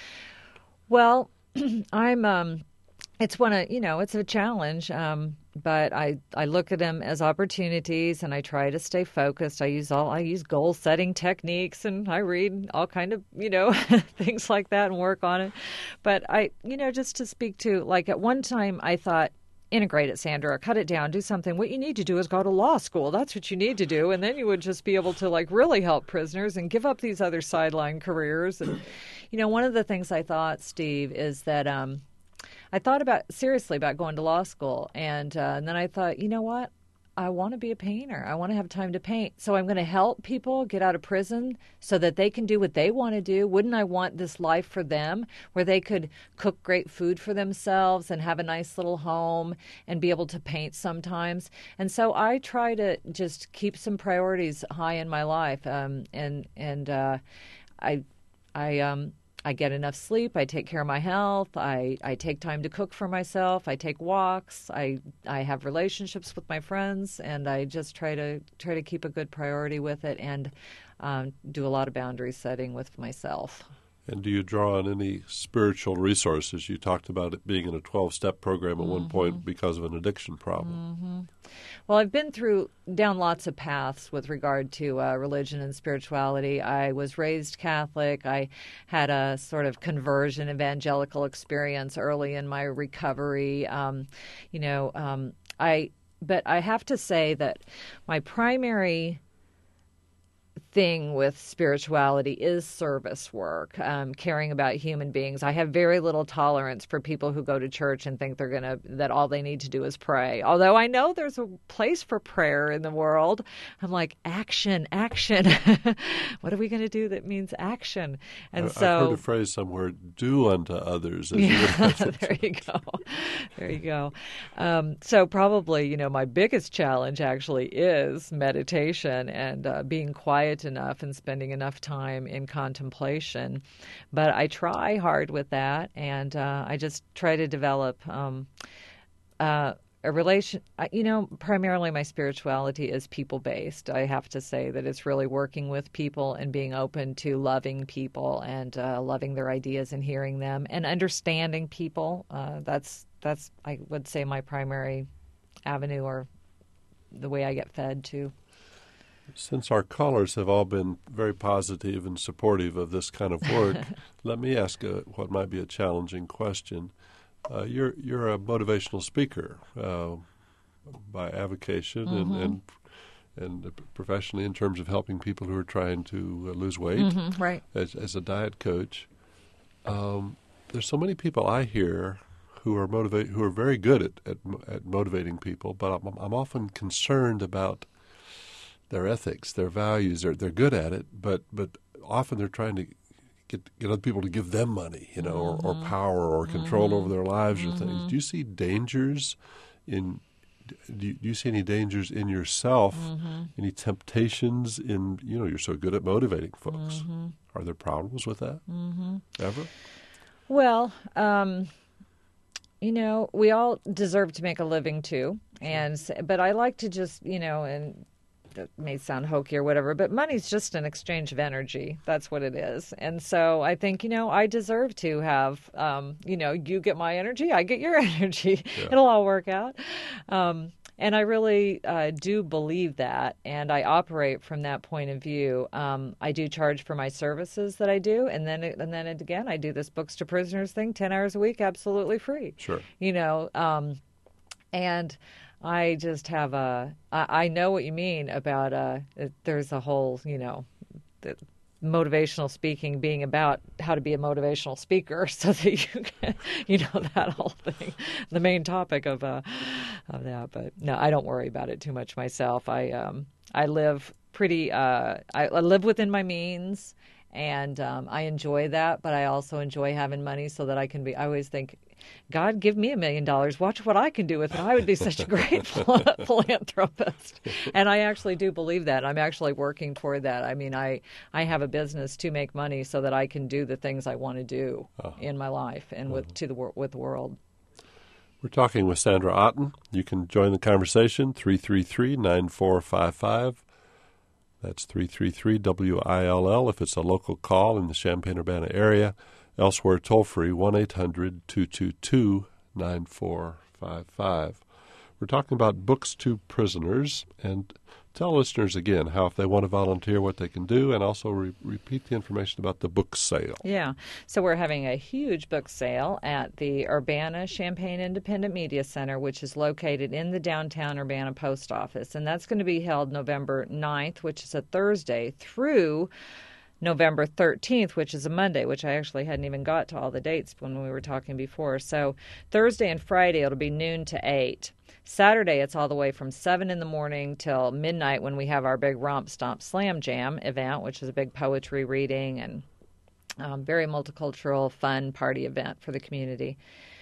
Well, I'm. Um, it's one of you know. It's a challenge. Um, but I, I look at them as opportunities, and I try to stay focused. I use all I use goal setting techniques, and I read all kind of you know things like that and work on it. But I you know just to speak to, like, at one time I thought, integrate it, Sandra, cut it down, do something. What you need to do is go to law school. That's what you need to do, and then you would just be able to like really help prisoners and give up these other sideline careers. And you know, one of the things I thought, Steve, is that um. I thought about seriously about going to law school, and, uh, and then I thought, you know what? I want to be a painter. I want to have time to paint. So I'm going to help people get out of prison so that they can do what they want to do. Wouldn't I want this life for them where they could cook great food for themselves and have a nice little home and be able to paint sometimes? And so I try to just keep some priorities high in my life, um, and and uh, I I um. I get enough sleep. I take care of my health. I, I take time to cook for myself. I take walks. I I have relationships with my friends, and I just try to try to keep a good priority with it, and um, do a lot of boundary setting with myself. And do you draw on any spiritual resources? You talked about it being in a twelve-step program at mm-hmm. one point because of an addiction problem. Mm-hmm. Well, I've been through down lots of paths with regard to uh, religion and spirituality. I was raised Catholic. I had a sort of conversion evangelical experience early in my recovery. Um, you know, um, I but I have to say that my primary thing with spirituality is service work, um, caring about human beings. I have very little tolerance for people who go to church and think they're gonna that all they need to do is pray. Although I know there's a place for prayer in the world, I'm like, action, action. What are we going to do that means action? And I, so I've heard a phrase somewhere: "Do unto others." As yeah, you there you go, there you go. Um, so probably, you know, my biggest challenge actually is meditation and uh, being quiet enough and spending enough time in contemplation. But I try hard with that, and uh, I just try to develop um, uh, a relation. You know, primarily my spirituality is people-based. I have to say that it's really working with people and being open to loving people and uh, loving their ideas and hearing them and understanding people. Uh, that's that's I would say my primary avenue, or the way I get fed too. Since our callers have all been very positive and supportive of this kind of work, let me ask a, what might be a challenging question. Uh, you're you're a motivational speaker uh, by avocation mm-hmm. and, and and professionally in terms of helping people who are trying to uh, lose weight. Mm-hmm, right. As, as a diet coach, um, there's so many people I hear who are motivate who are very good at at, at motivating people, but I'm, I'm often concerned about their ethics, their values. They're they're good at it, but but often they're trying to get get other people to give them money, you know, mm-hmm. or, or power or control mm-hmm. over their lives mm-hmm. or things. Do you see dangers in? Do you, do you see any dangers in yourself? Mm-hmm. Any temptations in? You know, you're so good at motivating folks. Mm-hmm. Are there problems with that mm-hmm. ever? Well, um, you know, we all deserve to make a living too, and but I like to just you know and. It may sound hokey or whatever, but money's just an exchange of energy. That's what it is. And so I think, you know, I deserve to have, um, you know, you get my energy, I get your energy. Yeah. It'll all work out. Um, and I really uh, do believe that, and I operate from that point of view. Um, I do charge for my services that I do, and then and then again, I do this Books to Prisoners thing, ten hours a week, absolutely free. Sure. You know, um, and I just have a, I, I know what you mean about, uh, there's a whole, you know, the motivational speaking being about how to be a motivational speaker so that you can, you know, that whole thing, the main topic of, uh, of that. But no, I don't worry about it too much myself. I, um, I live pretty, uh, I, I live within my means. And um, I enjoy that, but I also enjoy having money so that I can be, I always think, God, give me a million dollars. Watch what I can do with it. I would be such a great philanthropist. And I actually do believe that. I'm actually working toward that. I mean, I, I have a business to make money so that I can do the things I want to do oh. in my life and with oh. to the with the world. We're talking with Sandra Otten. You can join the conversation, three three three, nine four five five. That's three three three W I L L if it's a local call in the Champaign-Urbana area. Elsewhere, toll-free, one eight hundred two two two nine four five five. We're talking about books to prisoners, and tell listeners again how, if they want to volunteer, what they can do, and also re- repeat the information about the book sale. Yeah. So we're having a huge book sale at the Urbana-Champaign Independent Media Center, which is located in the downtown Urbana post office. And that's going to be held November ninth, which is a Thursday, through November thirteenth, which is a Monday, which I actually hadn't even got to all the dates when we were talking before. So Thursday and Friday, it'll be noon to eight. Saturday, it's all the way from seven in the morning till midnight when we have our big Romp Stomp Slam Jam event, which is a big poetry reading and um, very multicultural, fun party event for the community.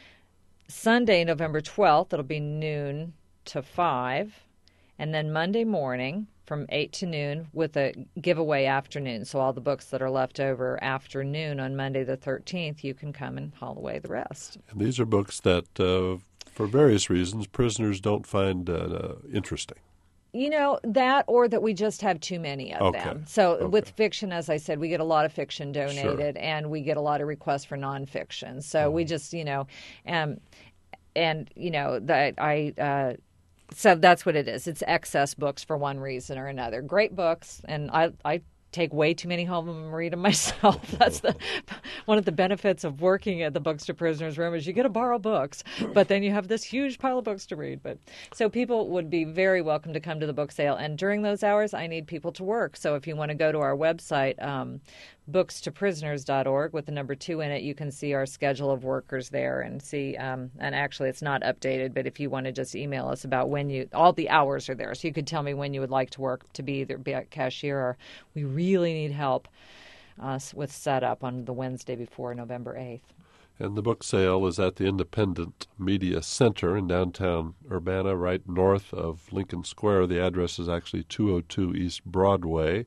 Sunday, November twelfth, it'll be noon to five. And then Monday morning from eight to noon with a giveaway afternoon. So all the books that are left over afternoon on Monday the thirteenth, you can come and haul away the rest. And these are books that, uh, for various reasons, prisoners don't find uh, uh, interesting. You know, that or that we just have too many of okay. them. So okay. with fiction, as I said, we get a lot of fiction donated, sure. and we get a lot of requests for nonfiction. So oh. we just, you know, um, and, you know, that I... Uh, So that's what it is. It's excess books for one reason or another. Great books, and I I take way too many home and read them myself. That's the one of the benefits of working at the Books to Prisoners room is you get to borrow books, but then you have this huge pile of books to read. But so people would be very welcome to come to the book sale, and during those hours, I need people to work. So if you want to go to our website, um, books to prisoners dot org with the number two in it, you can see our schedule of workers there and see, um, and actually it's not updated, but if you want to just email us about when you, all the hours are there. So you could tell me when you would like to work to be either be a cashier or we really need help uh, with setup on the Wednesday before November eighth. And the book sale is at the Independent Media Center in downtown Urbana, right north of Lincoln Square. The address is actually two oh two East Broadway,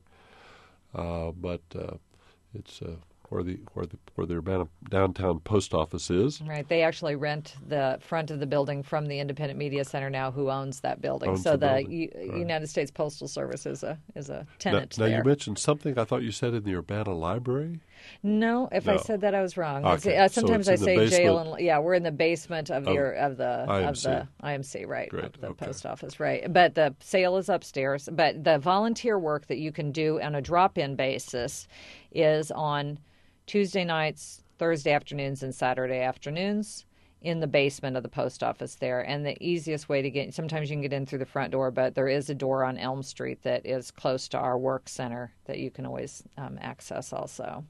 uh, but uh, it's uh, where the where the where the Urbana downtown post office is. Right. They actually rent the front of the building from the Independent Media Center now, who owns that building. Owns so the, the building. U- right. United States Postal Service is a is a tenant now, now there. you mentioned something. I thought you said in the Urbana Library. No, if no. I said that, I was wrong. Okay. Uh, sometimes so I say jail and yeah, we're in the basement of the of, of the I M C. of the I M C, right? Great. Of the okay. post office, right? But the sale is upstairs. But the volunteer work that you can do on a drop-in basis is on Tuesday nights, Thursday afternoons, and Saturday afternoons in the basement of the post office there. And the easiest way to get, sometimes you can get in through the front door, but there is a door on Elm Street that is close to our work center that you can always um, access also.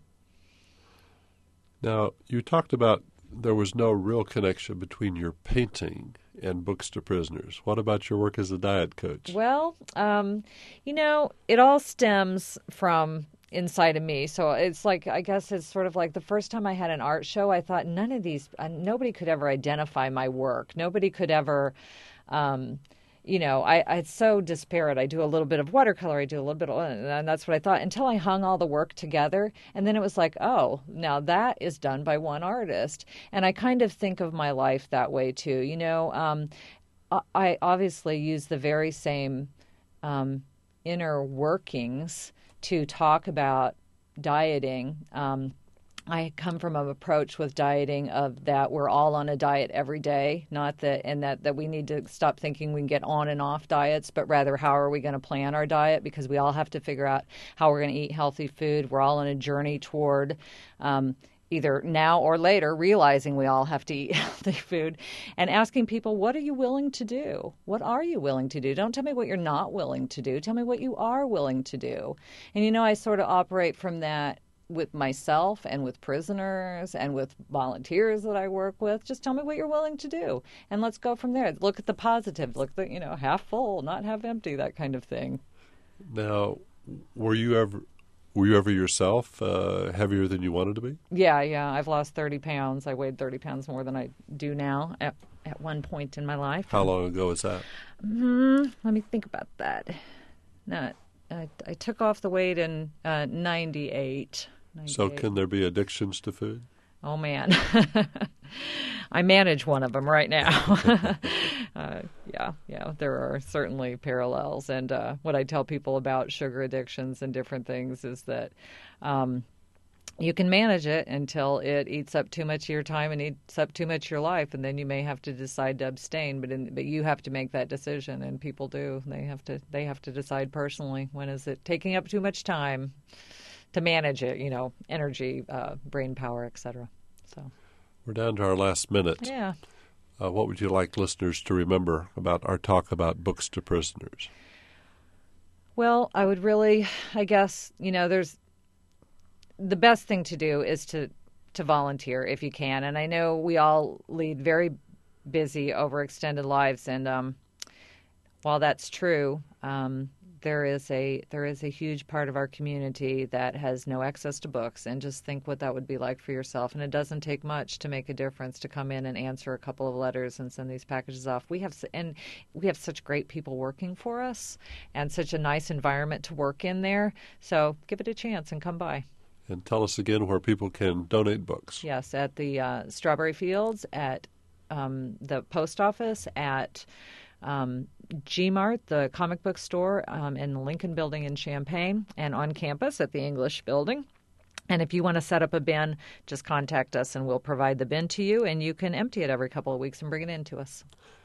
Now, you talked about there was no real connection between your painting and Books to Prisoners. What about your work as a diet coach? Well, um, you know, it all stems from inside of me. So it's like, I guess it's sort of like the first time I had an art show, I thought none of these, uh, nobody could ever identify my work. Nobody could ever, um, you know, I, I, it's so disparate. I do a little bit of watercolor, I do a little bit of, and that's what I thought until I hung all the work together. And then it was like, oh, now that is done by one artist. And I kind of think of my life that way too. You know, um, I obviously use the very same um, inner workings to talk about dieting. Um, I come from an approach with dieting of that we're all on a diet every day, not that, and that, that we need to stop thinking we can get on and off diets, but rather how are we going to plan our diet, because we all have to figure out how we're going to eat healthy food. We're all on a journey toward um, either now or later realizing we all have to eat healthy food, and asking people, what are you willing to do? What are you willing to do? Don't tell me what you're not willing to do. Tell me what you are willing to do. And, you know, I sort of operate from that with myself and with prisoners and with volunteers that I work with. Just tell me what you're willing to do, and let's go from there. Look at the positive. Look at the, you know, half full, not half empty, that kind of thing. Now, were you ever Were you ever yourself uh, heavier than you wanted to be? Yeah, yeah. I've lost thirty pounds. I weighed thirty pounds more than I do now at, at one point in my life. How long ago was that? Mm, let me think about that. No, I, I took off the weight in uh, ninety-eight. So can there be addictions to food? Oh, man. I manage one of them right now. uh, yeah, yeah, there are certainly parallels. And uh, what I tell people about sugar addictions and different things is that um, you can manage it until it eats up too much of your time and eats up too much of your life, and then you may have to decide to abstain. But in, but you have to make that decision, and people do. They have to they have to decide personally, when is it taking up too much time to manage it, you know, energy, uh, brain power, et cetera. So we're down to our last minute. Yeah. Uh, what would you like listeners to remember about our talk about books to prisoners? Well, I would really, I guess, you know, there's the best thing to do is to, to volunteer if you can. And I know we all lead very busy, overextended lives. And um, while that's true, um, there is a there is a huge part of our community that has no access to books, and just think what that would be like for yourself. And it doesn't take much to make a difference, to come in and answer a couple of letters and send these packages off. We have and we have such great people working for us, and such a nice environment to work in there. So give it a chance and come by. And tell us again where people can donate books. Yes, at the uh, Strawberry Fields, at um, the post office, at Um, G-Mart, the comic book store um, in the Lincoln Building in Champaign, and on campus at the English Building. And if you want to set up a bin, just contact us and we'll provide the bin to you, and you can empty it every couple of weeks and bring it in to us.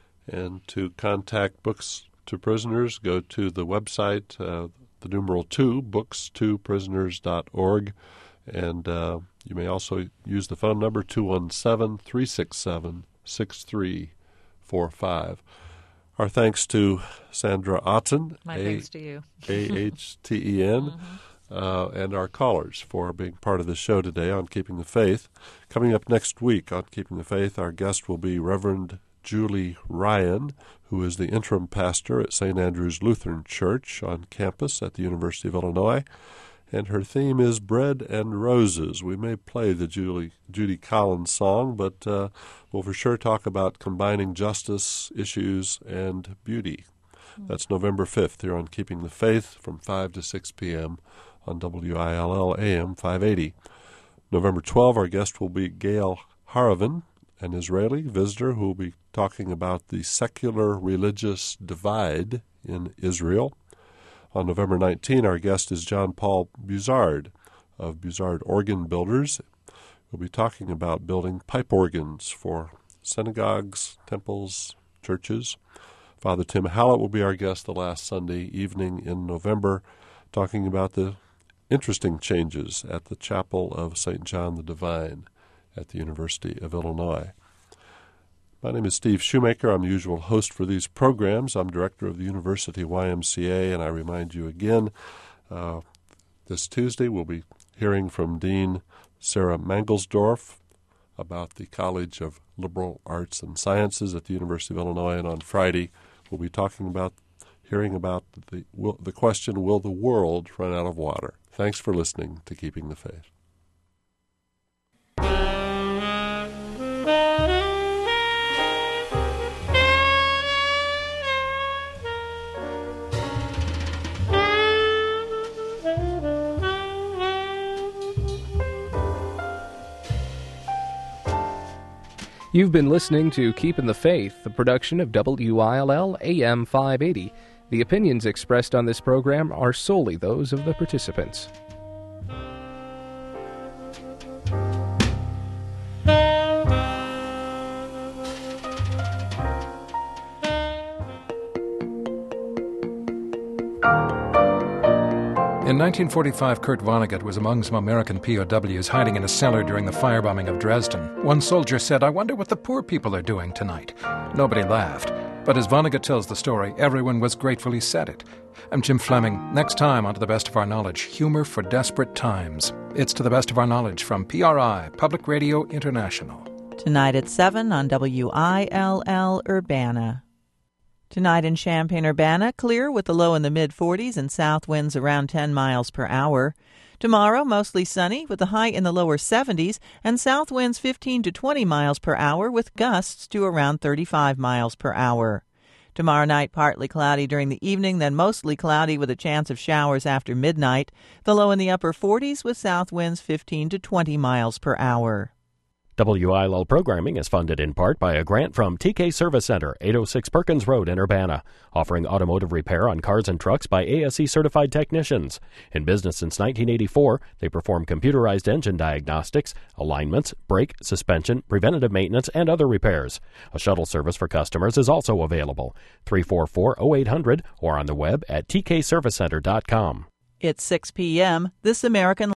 And to contact Books to Prisoners, go to the website, uh, the numeral two, books to prisoners dot org. And uh, you may also use the phone number two one seven, three six seven, six three four five. Our thanks to Sandra Aten, My A- thanks to you. A H T E N, mm-hmm. uh, and our callers for being part of the show today on Keeping the Faith. Coming up next week on Keeping the Faith, our guest will be Reverend Julie Ryan, who is the interim pastor at Saint Andrew's Lutheran Church on campus at the University of Illinois. And her theme is Bread and Roses. We may play the Julie, Judy Collins song, but uh, we'll for sure talk about combining justice issues and beauty. That's November fifth here on Keeping the Faith from five to six p.m. on W I L L A M five eighty. November twelfth, our guest will be Gail Haravin, an Israeli visitor who will be talking about the secular-religious divide in Israel. On November nineteenth, our guest is John Paul Buzard of Buzard Organ Builders. We'll be talking about building pipe organs for synagogues, temples, churches. Father Tim Hallett will be our guest the last Sunday evening in November, talking about the interesting changes at the Chapel of Saint John the Divine at the University of Illinois. My name is Steve Shoemaker. I'm the usual host for these programs. I'm director of the University Y M C A, and I remind you again, uh, this Tuesday we'll be hearing from Dean Sarah Mangelsdorf about the College of Liberal Arts and Sciences at the University of Illinois, and on Friday we'll be talking about, hearing about the, will, the question, will the world run out of water? Thanks for listening to Keeping the Faith. You've been listening to Keeping the Faith, a production of W I L L A M five eighty. The opinions expressed on this program are solely those of the participants. In nineteen forty-five, Kurt Vonnegut was among some American P O Ws hiding in a cellar during the firebombing of Dresden. One soldier said, "I wonder what the poor people are doing tonight." Nobody laughed. But as Vonnegut tells the story, everyone was gratefully said it. I'm Jim Fleming. Next time on To the Best of Our Knowledge, humor for desperate times. It's To the Best of Our Knowledge from P R I, Public Radio International. Tonight at seven on W I L L Urbana. Tonight in Champaign-Urbana, clear with the low in the mid forties and south winds around ten miles per hour. Tomorrow, mostly sunny with a high in the lower seventies and south winds fifteen to twenty miles per hour with gusts to around thirty-five miles per hour. Tomorrow night, partly cloudy during the evening, then mostly cloudy with a chance of showers after midnight. The low in the upper forties with south winds fifteen to twenty miles per hour. W I L L programming is funded in part by a grant from T K Service Center, eight oh six Perkins Road in Urbana, offering automotive repair on cars and trucks by A S E-certified technicians. In business since nineteen eighty-four, they perform computerized engine diagnostics, alignments, brake, suspension, preventative maintenance, and other repairs. A shuttle service for customers is also available. three four four, oh eight hundred or on the web at t k service center dot com. It's six p.m. This American